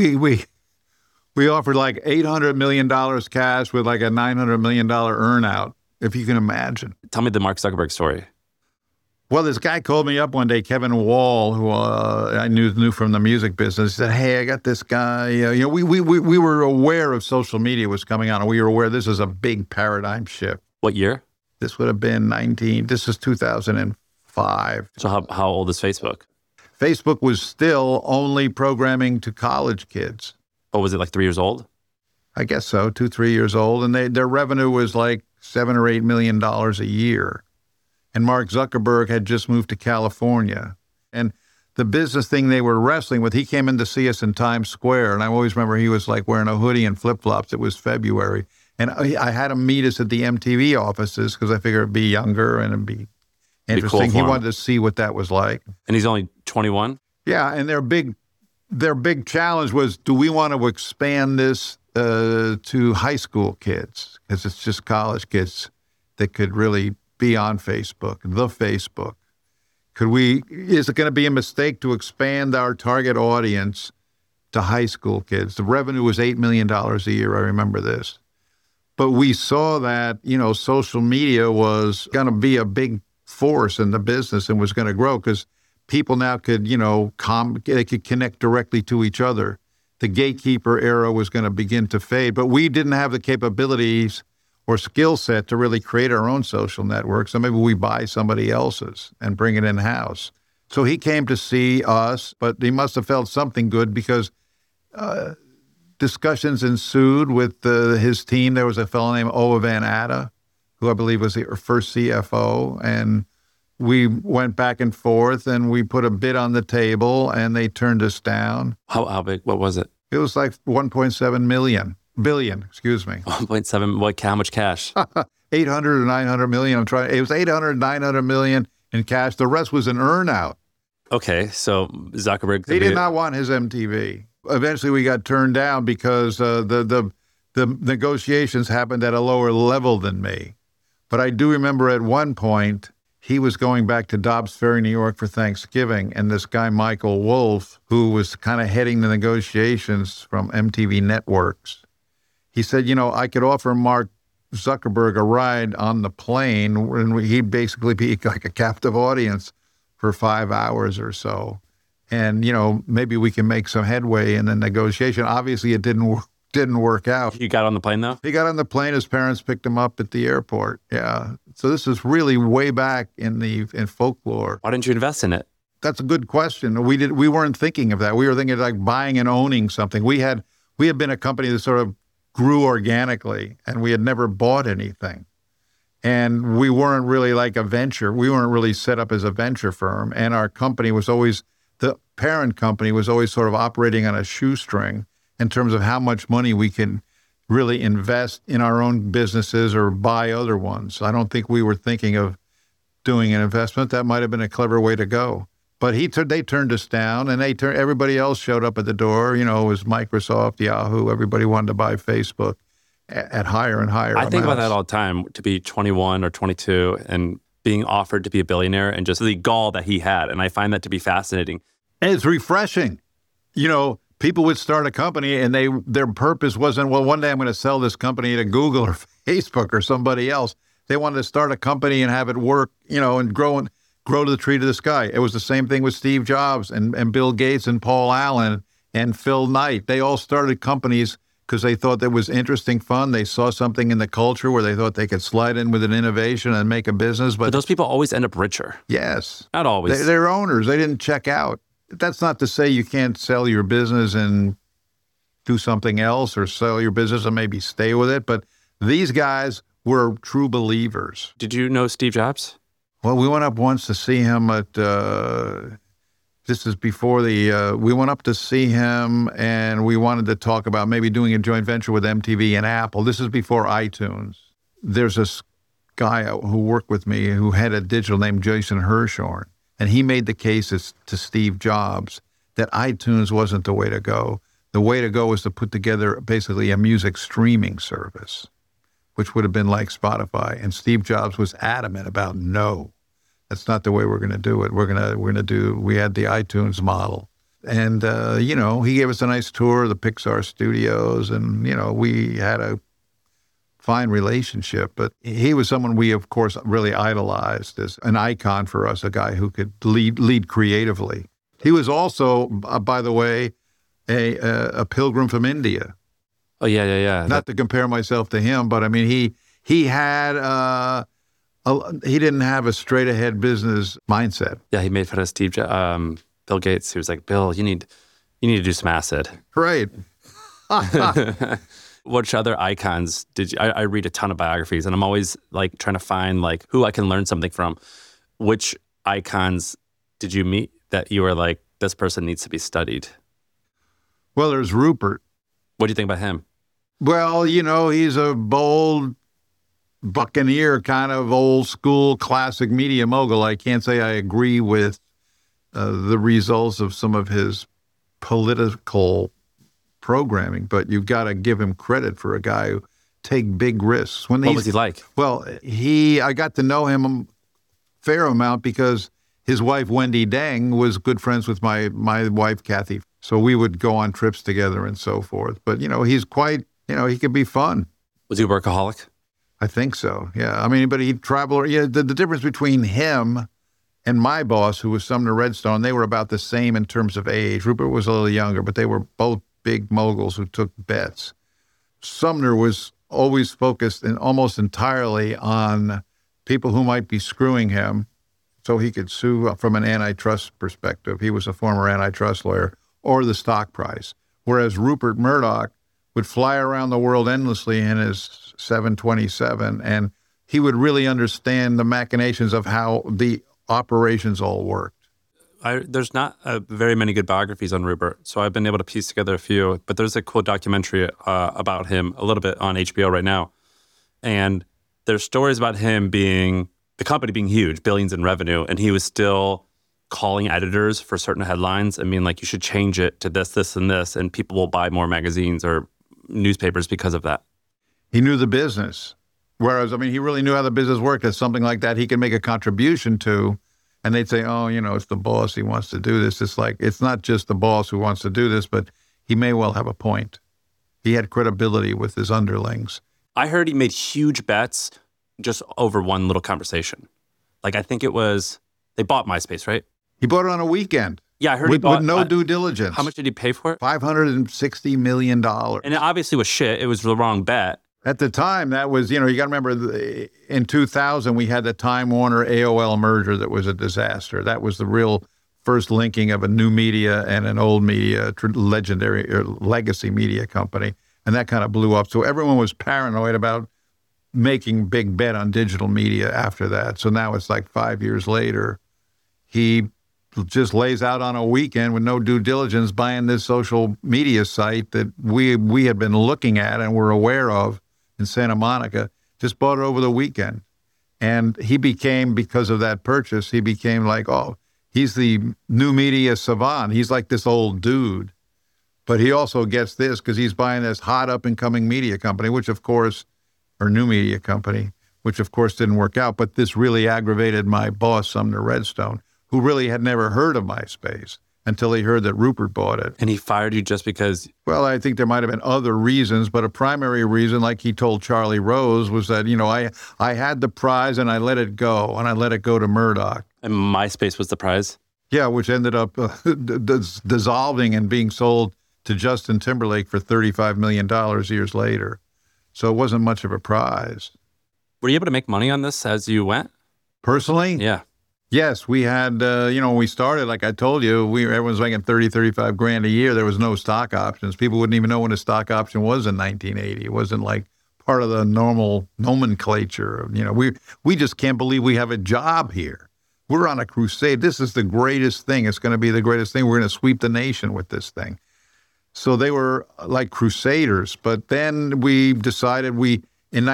We offered like $800 million cash with like a $900 million earnout, if you can imagine. Tell me the Mark Zuckerberg story. Well, this guy called me up one day, Kevin Wall, who I knew from the music business. He said, "Hey, I got this guy." We were aware of social media was coming on, and we were aware this is a big paradigm shift. What year? This would have been This is 2005. So how old is Facebook? Facebook was still only programming to college kids. Oh, was it like 3 years old? I guess so, 2-3 years old. And their revenue was like $7 or $8 million a year. And Mark Zuckerberg had just moved to California. And the business thing they were wrestling with, he came in to see us in Times Square. And I always remember he was like wearing a hoodie and flip-flops. It was February. And I had him meet us at the MTV offices because I figured it'd be younger and it'd be interesting. Be cool he wanted to see what that was like. And he's only 21? Yeah, and their big challenge was, do we want to expand this to high school kids? Because it's just college kids that could really be on Facebook, the Facebook. Is it going to be a mistake to expand our target audience to high school kids. The revenue was $8 million a year. I remember this. But we saw that, social media was going to be a big force in the business and was going to grow because people now could, they could connect directly to each other. The gatekeeper era was going to begin to fade, but we didn't have the capabilities or skill set to really create our own social network. So maybe we buy somebody else's and bring it in-house. So he came to see us, but he must have felt something good because discussions ensued with his team. There was a fellow named Owe Van Atta, who I believe was the first CFO, and we went back and forth, and we put a bid on the table, and they turned us down. How big? What was it? It was like 1.7 billion, excuse me. 1.7, how much cash? 800 or 900 million. It was 800, 900 million in cash. The rest was an earn-out. Okay, so Zuckerberg... He did not want his MTV. Eventually, we got turned down because the negotiations happened at a lower level than me. But I do remember at one point, he was going back to Dobbs Ferry, New York for Thanksgiving, and this guy, Michael Wolff, who was kind of heading the negotiations from MTV Networks, he said, I could offer Mark Zuckerberg a ride on the plane, and he'd basically be like a captive audience for 5 hours or so. And, maybe we can make some headway in the negotiation. Obviously, it didn't work out. You got on the plane, though? He got on the plane. His parents picked him up at the airport. Yeah. So this is really way back in folklore. Why didn't you invest in it? That's a good question. We weren't thinking of that. We were thinking like buying and owning something. We had been a company that sort of grew organically, and we had never bought anything. And we weren't really like a venture. We weren't really set up as a venture firm. And our company was always, the parent company was always sort of operating on a shoestring in terms of how much money we can really invest in our own businesses or buy other ones. I don't think we were thinking of doing an investment. That might have been a clever way to go. But they turned us down, and everybody else showed up at the door. It was Microsoft, Yahoo. Everybody wanted to buy Facebook at higher and higher amounts. I think about that all the time, to be 21 or 22 and being offered to be a billionaire and just the gall that he had. And I find that to be fascinating. And it's refreshing. People would start a company and their purpose wasn't, well, one day I'm going to sell this company to Google or Facebook or somebody else. They wanted to start a company and have it work, and grow to the tree to the sky. It was the same thing with Steve Jobs and Bill Gates and Paul Allen and Phil Knight. They all started companies because they thought that was interesting, fun. They saw something in the culture where they thought they could slide in with an innovation and make a business. But those people always end up richer. Yes. Not always. They're owners. They didn't check out. That's not to say you can't sell your business and do something else, or sell your business and maybe stay with it. But these guys were true believers. Did you know Steve Jobs? Well, we went up once to see him at, this is before we went up to see him, and we wanted to talk about maybe doing a joint venture with MTV and Apple. This is before iTunes. There's this guy who worked with me who had a digital named Jason Hirschhorn, and he made the case to Steve Jobs that iTunes wasn't the way to go. The way to go was to put together basically a music streaming service, which would have been like Spotify. And Steve Jobs was adamant about, no, that's not the way we're going to do it. We had the iTunes model. And, he gave us a nice tour of the Pixar studios, and, we had a fine relationship. But he was someone we, of course, really idolized as an icon for us, a guy who could lead creatively. He was also, by the way, a pilgrim from India. Oh, yeah. Not to compare myself to him, but I mean, he had he didn't have a straight ahead business mindset. Yeah, he made fun of Bill Gates. He was like, Bill, you need to do some acid. Right. Which other icons did you? I read a ton of biographies, and I'm always like trying to find like who I can learn something from. Which icons did you meet that you were like, this person needs to be studied? Well, there's Rupert. What do you think about him? Well, he's a bold buccaneer, kind of old school classic media mogul. I can't say I agree with the results of some of his political programming, but you've got to give him credit for a guy who take big risks. What was he like? Well, I got to know him a fair amount because his wife, Wendy Deng, was good friends with my wife, Kathy So we would go on trips together and so forth. But, he's quite, he could be fun. Was he a workaholic? I think so, yeah. I mean, but he'd travel. Yeah, the difference between him and my boss, who was Sumner Redstone, they were about the same in terms of age. Rupert was a little younger, but they were both big moguls who took bets. Sumner was always focused and almost entirely on people who might be screwing him so he could sue from an antitrust perspective. He was a former antitrust lawyer, or the stock price. Whereas Rupert Murdoch would fly around the world endlessly in his 727, and he would really understand the machinations of how the operations all worked. There's not very many good biographies on Rupert, so I've been able to piece together a few. But there's a cool documentary about him a little bit on HBO right now. And there's stories about him the company being huge, billions in revenue, and he was still calling editors for certain headlines and being like, you should change it to this, this, and this, and people will buy more magazines or newspapers because of that. He knew the business. Whereas, he really knew how the business worked. It's something like that he can make a contribution to. And they'd say, oh, it's the boss. He wants to do this. It's like, it's not just the boss who wants to do this, but he may well have a point. He had credibility with his underlings. I heard he made huge bets just over one little conversation. Like, I think it was, they bought MySpace, right? He bought it on a weekend. Yeah, I heard with, he bought with no due diligence. How much did he pay for it? $560 million. And it obviously was shit. It was the wrong bet. At the time, that was, you got to remember, in 2000, we had the Time Warner AOL merger that was a disaster. That was the real first linking of a new media and an old media, legendary or legacy media company. And that kind of blew up. So everyone was paranoid about making big bet on digital media after that. So now it's like 5 years later, he just lays out on a weekend with no due diligence buying this social media site that we had been looking at and were aware of in Santa Monica, just bought it over the weekend. And he became, because of that purchase, he became like, oh, he's the new media savant. He's like this old dude. But he also gets this because he's buying this hot up-and-coming media company, or new media company, which of course didn't work out. But this really aggravated my boss, Sumner Redstone, who really had never heard of MySpace until he heard that Rupert bought it. And he fired you just because? Well, I think there might have been other reasons, but a primary reason, like he told Charlie Rose, was that, I had the prize and I let it go, and I let it go to Murdoch. And MySpace was the prize? Yeah, which ended up dissolving and being sold to Justin Timberlake for $35 million years later. So it wasn't much of a prize. Were you able to make money on this as you went? Personally? Yeah. Yes, we had, when we started, like I told you, everyone was making 30, 35 grand a year. There was no stock options. People wouldn't even know what a stock option was in 1980. It wasn't like part of the normal nomenclature. We just can't believe we have a job here. We're on a crusade. This is the greatest thing. It's going to be the greatest thing. We're going to sweep the nation with this thing. So they were like crusaders. But then we decided in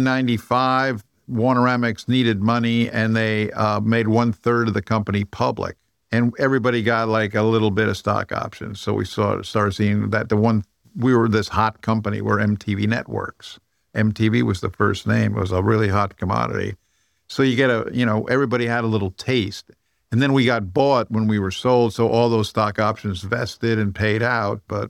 1995, Warner-Amex needed money, and they made 1/3 of the company public, and everybody got like a little bit of stock options. So we started seeing that we were this hot company. We're MTV Networks. MTV was the first name. It was a really hot commodity. So you get everybody had a little taste, and then we got bought when we were sold. So all those stock options vested and paid out. But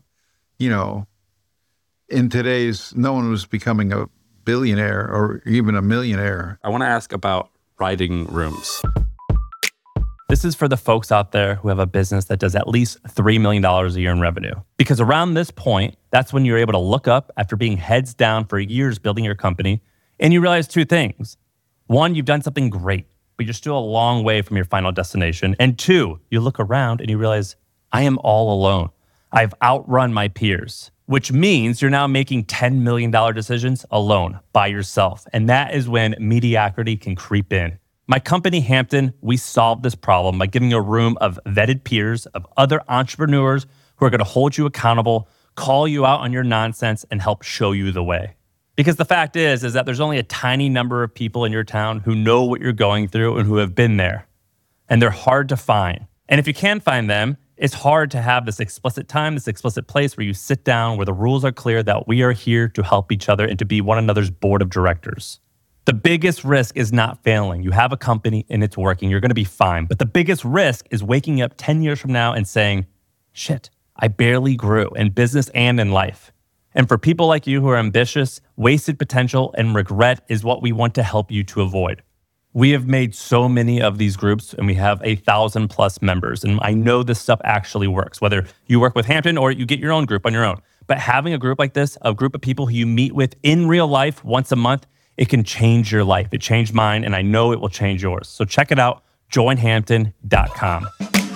in today's, no one was becoming a billionaire or even a millionaire. I want to ask about writing rooms. This is for the folks out there who have a business that does at least $3 million a year in revenue. Because around this point, that's when you're able to look up after being heads down for years building your company, and you realize two things. One, you've done something great, but you're still a long way from your final destination. And two, you look around and you realize, I am all alone. I've outrun my peers. Which means you're now making $10 million decisions alone, by yourself. And that is when mediocrity can creep in. My company, Hampton, we solved this problem by giving a room of vetted peers, of other entrepreneurs who are going to hold you accountable, call you out on your nonsense, and help show you the way. Because the fact is that there's only a tiny number of people in your town who know what you're going through and who have been there. And they're hard to find. And if you can find them, it's hard to have this explicit time, this explicit place where you sit down, where the rules are clear that we are here to help each other and to be one another's board of directors. The biggest risk is not failing. You have a company and it's working. You're going to be fine. But the biggest risk is waking up 10 years from now and saying, shit, I barely grew in business and in life. And for people like you who are ambitious, wasted potential and regret is what we want to help you to avoid. We have made so many of these groups and we have 1,000+ members. And I know this stuff actually works, whether you work with Hampton or you get your own group on your own. But having a group like this, a group of people who you meet with in real life once a month, it can change your life. It changed mine, and I know it will change yours. So check it out, joinhampton.com.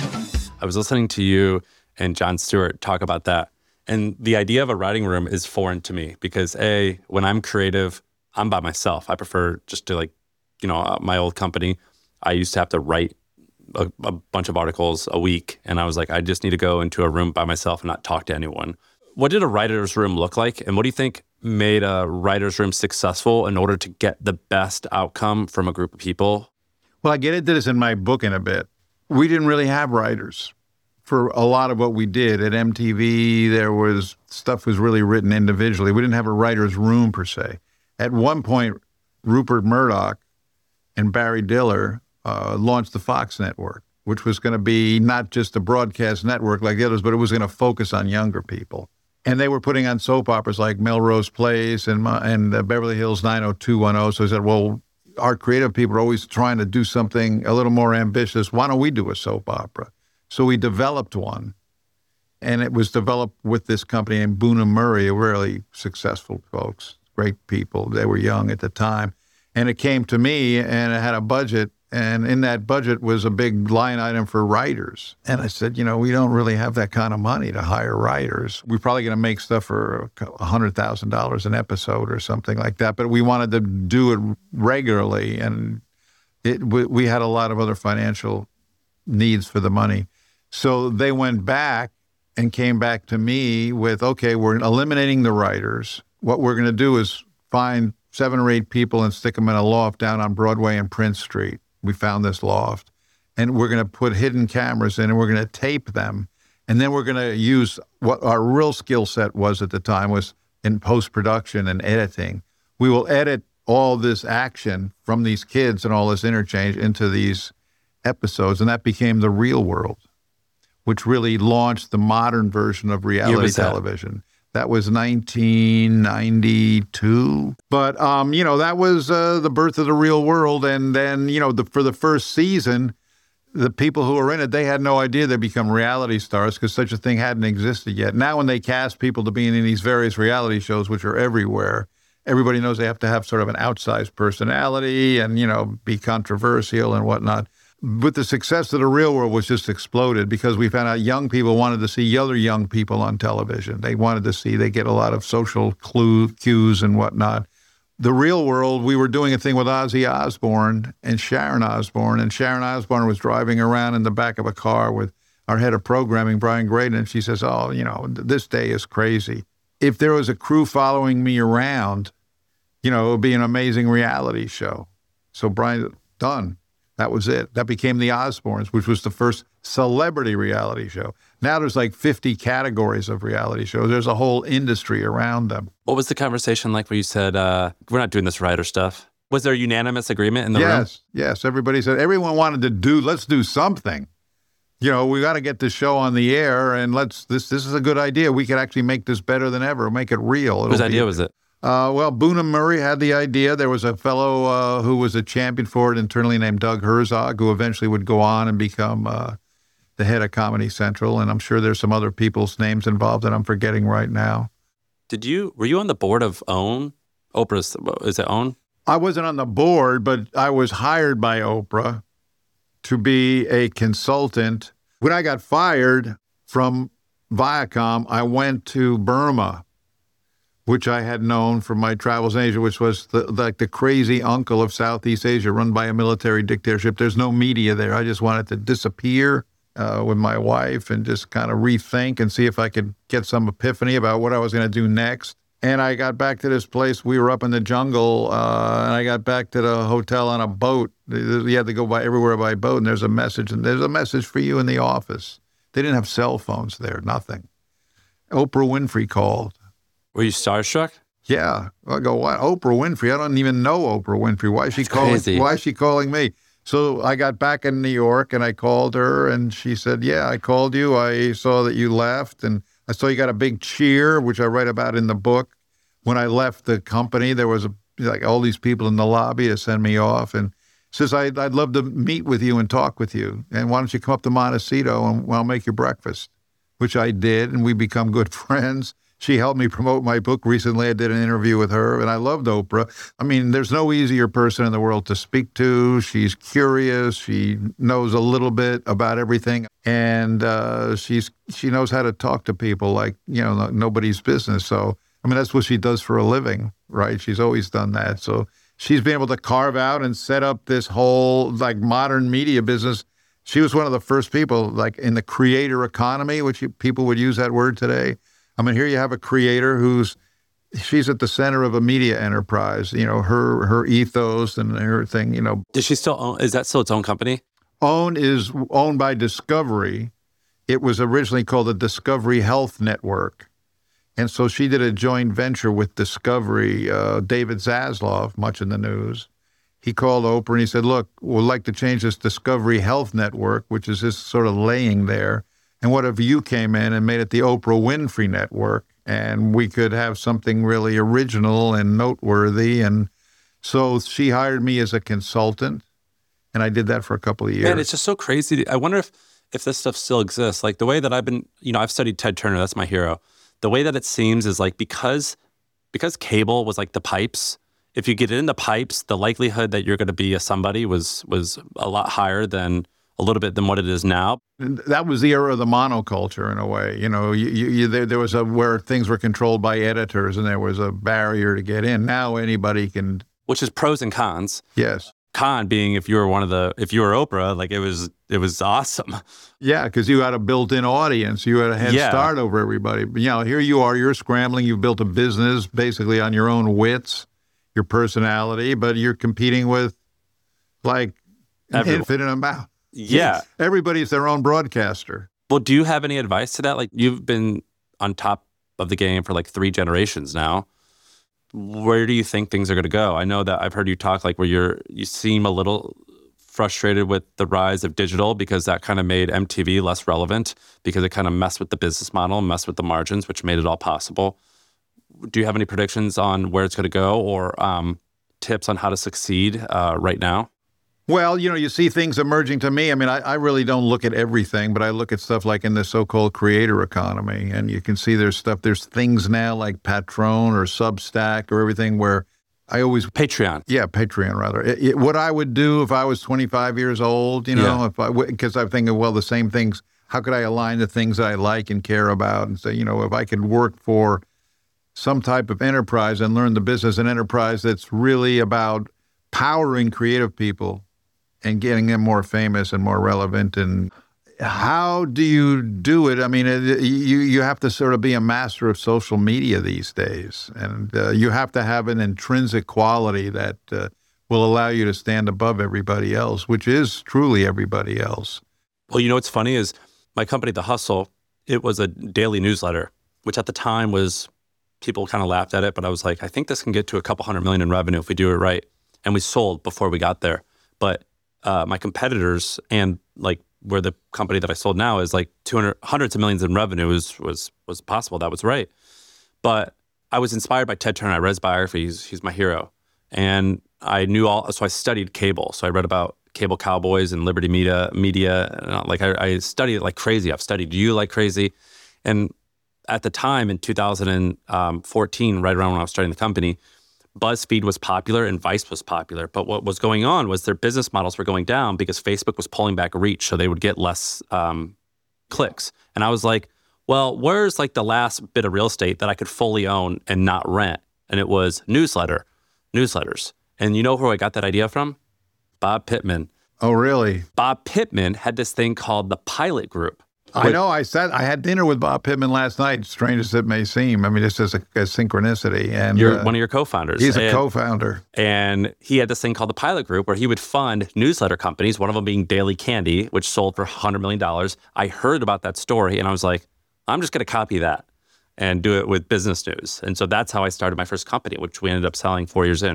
I was listening to you and Jon Stewart talk about that. And the idea of a writing room is foreign to me because when I'm creative, I'm by myself. I prefer just to my old company, I used to have to write a bunch of articles a week. And I was like, I just need to go into a room by myself and not talk to anyone. What did a writer's room look like? And what do you think made a writer's room successful in order to get the best outcome from a group of people? Well, I get into this in my book in a bit. We didn't really have writers for a lot of what we did. At MTV, stuff was really written individually. We didn't have a writer's room per se. At one point, Rupert Murdoch and Barry Diller launched the Fox network, which was going to be not just a broadcast network like the others, but it was going to focus on younger people. And they were putting on soap operas like Melrose Place and Beverly Hills 90210. So I said, well, our creative people are always trying to do something a little more ambitious. Why don't we do a soap opera? So we developed one. And it was developed with this company named Boone & Murray, really successful folks, great people. They were young at the time. And it came to me, and it had a budget. And in that budget was a big line item for writers. And I said, we don't really have that kind of money to hire writers. We're probably going to make stuff for $100,000 an episode or something like that. But we wanted to do it regularly. And we had a lot of other financial needs for the money. So they went back and came back to me with, okay, we're eliminating the writers. What we're going to do is find 7 or 8 people and stick them in a loft down on Broadway and Prince Street. We found this loft, and we're going to put hidden cameras in, and we're going to tape them, and then we're going to use what our real skill set was at the time was in post-production and editing. We will edit all this action from these kids and all this interchange into these episodes, and that became The Real World, which really launched the modern version of reality television. That was 1992. But, that was the birth of The Real World. And then, for the first season, the people who were in it, they had no idea they'd become reality stars because such a thing hadn't existed yet. Now when they cast people to be in these various reality shows, which are everywhere, everybody knows they have to have sort of an outsized personality and, be controversial and whatnot. But the success of The Real World was just exploded because we found out young people wanted to see other young people on television. They wanted to see, they get a lot of social cues and whatnot. The Real World, we were doing a thing with Ozzy Osbourne and Sharon Osbourne was driving around in the back of a car with our head of programming, Brian Graydon, and she says, this day is crazy. If there was a crew following me around, it would be an amazing reality show. So Brian, done. That was it. That became The Osbournes, which was the first celebrity reality show. Now there's like 50 categories of reality shows. There's a whole industry around them. What was the conversation like where you said, we're not doing this writer stuff? Was there unanimous agreement in the room? Yes. Everybody said, everyone wanted to let's do something. We got to get this show on the air, and this is a good idea. We could actually make this better than ever, make it real. Whose idea was it? Boone & Murray had the idea. There was a fellow who was a champion for it internally named Doug Herzog, who eventually would go on and become the head of Comedy Central. And I'm sure there's some other people's names involved that I'm forgetting right now. Were you on the board of OWN? Oprah's, is it OWN? I wasn't on the board, but I was hired by Oprah to be a consultant. When I got fired from Viacom, I went to Burma, which I had known from my travels in Asia, which was the crazy uncle of Southeast Asia, run by a military dictatorship. There's no media there. I just wanted to disappear with my wife and just kind of rethink and see if I could get some epiphany about what I was going to do next. And I got back to this place. We were up in the jungle, and I got back to the hotel on a boat. You had to go everywhere by boat, and there's a message for you in the office. They didn't have cell phones there, nothing. Oprah Winfrey called. Were you starstruck? Yeah. I go, what? Oprah Winfrey? I don't even know Oprah Winfrey. Why is she calling? Crazy. Why is she calling me? So I got back in New York and I called her and she said, yeah, I called you. I saw that you left and I saw you got a big cheer, which I write about in the book. When I left the company, there was like all these people in the lobby to send me off and says, I'd love to meet with you and talk with you. And why don't you come up to Montecito and I'll make you breakfast, which I did. And we become good friends. She helped me promote my book recently. I did an interview with her, and I loved Oprah. I mean, there's no easier person in the world to speak to. She's curious. She knows a little bit about everything, and she knows how to talk to people like, nobody's business. So, I mean, that's what she does for a living, right? She's always done that. So she's been able to carve out and set up this whole, like, modern media business. She was one of the first people, like, in the creator economy, which people would use that word today. I mean, here you have a creator she's at the center of a media enterprise, her ethos and her thing, Does she still own, is that still its own company? OWN is owned by Discovery. It was originally called the Discovery Health Network. And so she did a joint venture with Discovery, David Zaslav, much in the news. He called Oprah and he said, look, we'd like to change this Discovery Health Network, which is just sort of laying there. And what if you came in and made it the Oprah Winfrey Network and we could have something really original and noteworthy? And so she hired me as a consultant, and I did that for a couple of years. Man, it's just so crazy. I wonder if this stuff still exists. Like the way that I've been, I've studied Ted Turner, that's my hero. The way that it seems is like because cable was like the pipes, if you get in the pipes, the likelihood that you're going to be a somebody was a lot higher than a little bit than what it is now. That was the era of the monoculture in a way. There was where things were controlled by editors and there was a barrier to get in. Now anybody can. Which is pros and cons. Yes. Con being if you were Oprah, like it was awesome. Yeah, because you had a built-in audience. You had a head start over everybody. But, here you are, you're scrambling. You've built a business basically on your own wits, your personality, but you're competing with like an infinite amount. Yeah. Everybody's their own broadcaster. Well, do you have any advice to that? Like you've been on top of the game for like 3 generations now. Where do you think things are going to go? I know that I've heard you talk like where you seem a little frustrated with the rise of digital because that kind of made MTV less relevant because it kind of messed with the business model, messed with the margins, which made it all possible. Do you have any predictions on where it's going to go or tips on how to succeed right now? Well, you see things emerging to me. I mean, I really don't look at everything, but I look at stuff like in the so-called creator economy, and you can see there's things now like Patreon or Substack or everything where I always... Patreon. Yeah, Patreon, rather. What I would do if I was 25 years old, because I'm thinking, well, the same things, how could I align the things that I like and care about and say, if I could work for some type of enterprise and learn the business and enterprise that's really about powering creative people and getting them more famous and more relevant. And how do you do it? I mean, you have to sort of be a master of social media these days. And you have to have an intrinsic quality that will allow you to stand above everybody else, which is truly everybody else. Well, what's funny is my company, The Hustle, it was a daily newsletter, which at the time was, people kind of laughed at it, but I was like, I think this can get to a couple $100 million in revenue if we do it right. And we sold before we got there. But my competitors and like where the company that I sold now is like hundreds of millions in revenue was possible. That was right. But I was inspired by Ted Turner. I read his biography. He's my hero. And I knew so I studied cable. So I read about cable cowboys and Liberty Media. Like I studied it like crazy. I've studied you like crazy. And at the time in 2014, right around when I was starting the company, BuzzFeed was popular and Vice was popular. But what was going on was their business models were going down because Facebook was pulling back reach, so they would get less clicks. And I was like, well, where's like the last bit of real estate that I could fully own and not rent? And it was newsletters. And you know where I got that idea from? Bob Pittman. Oh, really? Bob Pittman had this thing called the Pilot Group. I know. I had dinner with Bob Pittman last night, strange as it may seem. I mean, it's just a synchronicity. And you're one of your co-founders. He's a co-founder. And he had this thing called the Pilot Group where he would fund newsletter companies, one of them being Daily Candy, which sold for $100 million. I heard about that story and I was like, I'm just going to copy that and do it with business news. And so that's how I started my first company, which we ended up selling 4 years in.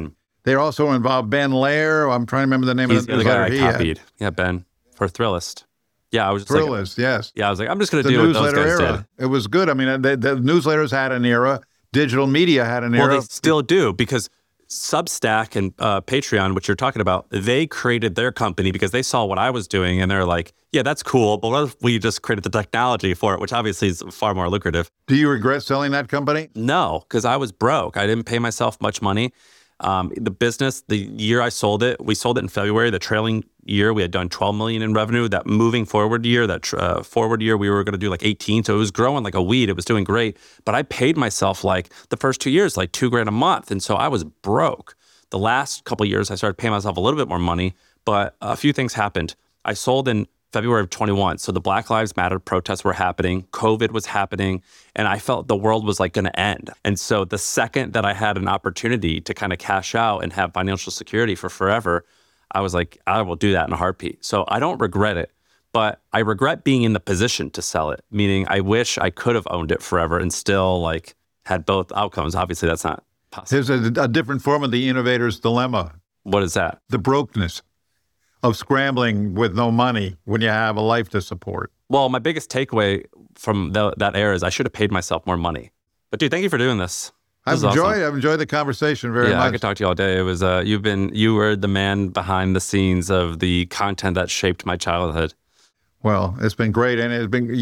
They also involved Ben Lair. I'm trying to remember the name He's of the the other guy newsletter I he copied. Yeah, Ben, for Thrillist. Yeah, I was just Thrillist, yes. Yeah, I was like, I'm just going to The do what those newsletter guys era. did. It was good. I mean, the newsletters had an era. Digital media had an Well, era. they still do because Substack and Patreon, which you're talking about, they created their company because they saw what I was doing and they're like, yeah, that's cool, but what if we just created the technology for it, which obviously is far more lucrative. Do you regret selling that company? No, because I was broke. I didn't pay myself much money. The business, the year I sold it, we sold it in February. The trailing year, we had done 12 million in revenue. That moving forward year, forward year, we were going to do like 18. So it was growing like a weed. It was doing great. But I paid myself like the first 2 years, like $2,000 a month. And so I was broke. The last couple of years, I started paying myself a little bit more money. But a few things happened. I sold in February of 21. So the Black Lives Matter protests were happening. COVID was happening. And I felt the world was like going to end. And so the second that I had an opportunity to kind of cash out and have financial security for forever, I was like, I will do that in a heartbeat. So I don't regret it, but I regret being in the position to sell it, meaning I wish I could have owned it forever and still like had both outcomes. Obviously, that's not possible. There's a different form of the innovator's dilemma, What is that? the brokenness of scrambling with no money when you have a life to support. Well, my biggest takeaway from that era is I should have paid myself more money. But dude, thank you for doing this. I've enjoyed the conversation very Yeah, much. I could talk to you all day. It was you were the man behind the scenes of the content that shaped my childhood. Well, it's been great. And it's been,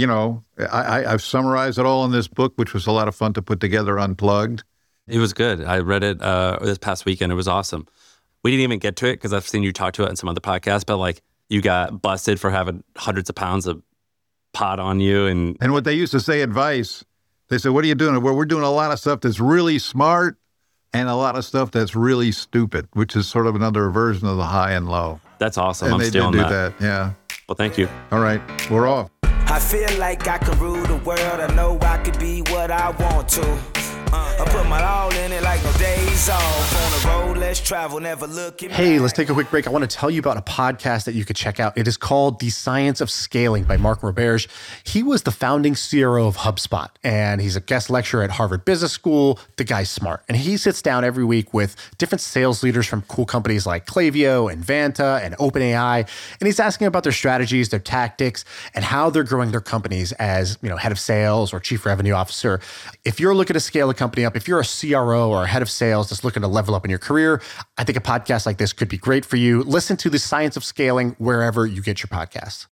I've summarized it all in this book, which was a lot of fun to put together, Unplugged. It was good. I read it this past weekend. It was awesome. We didn't even get to it because I've seen you talk to it in some other podcasts, but like you got busted for having hundreds of pounds of pot on you. And what they used to say advice, they said, what are you doing? Well, we're doing a lot of stuff that's really smart and a lot of stuff that's really stupid, which is sort of another version of the high and low. That's awesome. And I'm they stealing did do that. Yeah. Well, thank you. All right. We're off. I feel like I can rule the world. I know I could be what I want to. I put my all in it like no days off. On the road, let's travel, never looking Hey, back. let's take a quick break. I want to tell you about a podcast that you could check out. It is called The Science of Scaling by Mark Roberge. He was the founding CRO of HubSpot, and he's a guest lecturer at Harvard Business School. The guy's smart. And he sits down every week with different sales leaders from cool companies like Klaviyo and Vanta and OpenAI. And he's asking about their strategies, their tactics, and how they're growing their companies as, head of sales or chief revenue officer. If you're looking to scale a company up, if you're a CRO or a head of sales that's looking to level up in your career, I think a podcast like this could be great for you. Listen to The Science of Scaling wherever you get your podcasts.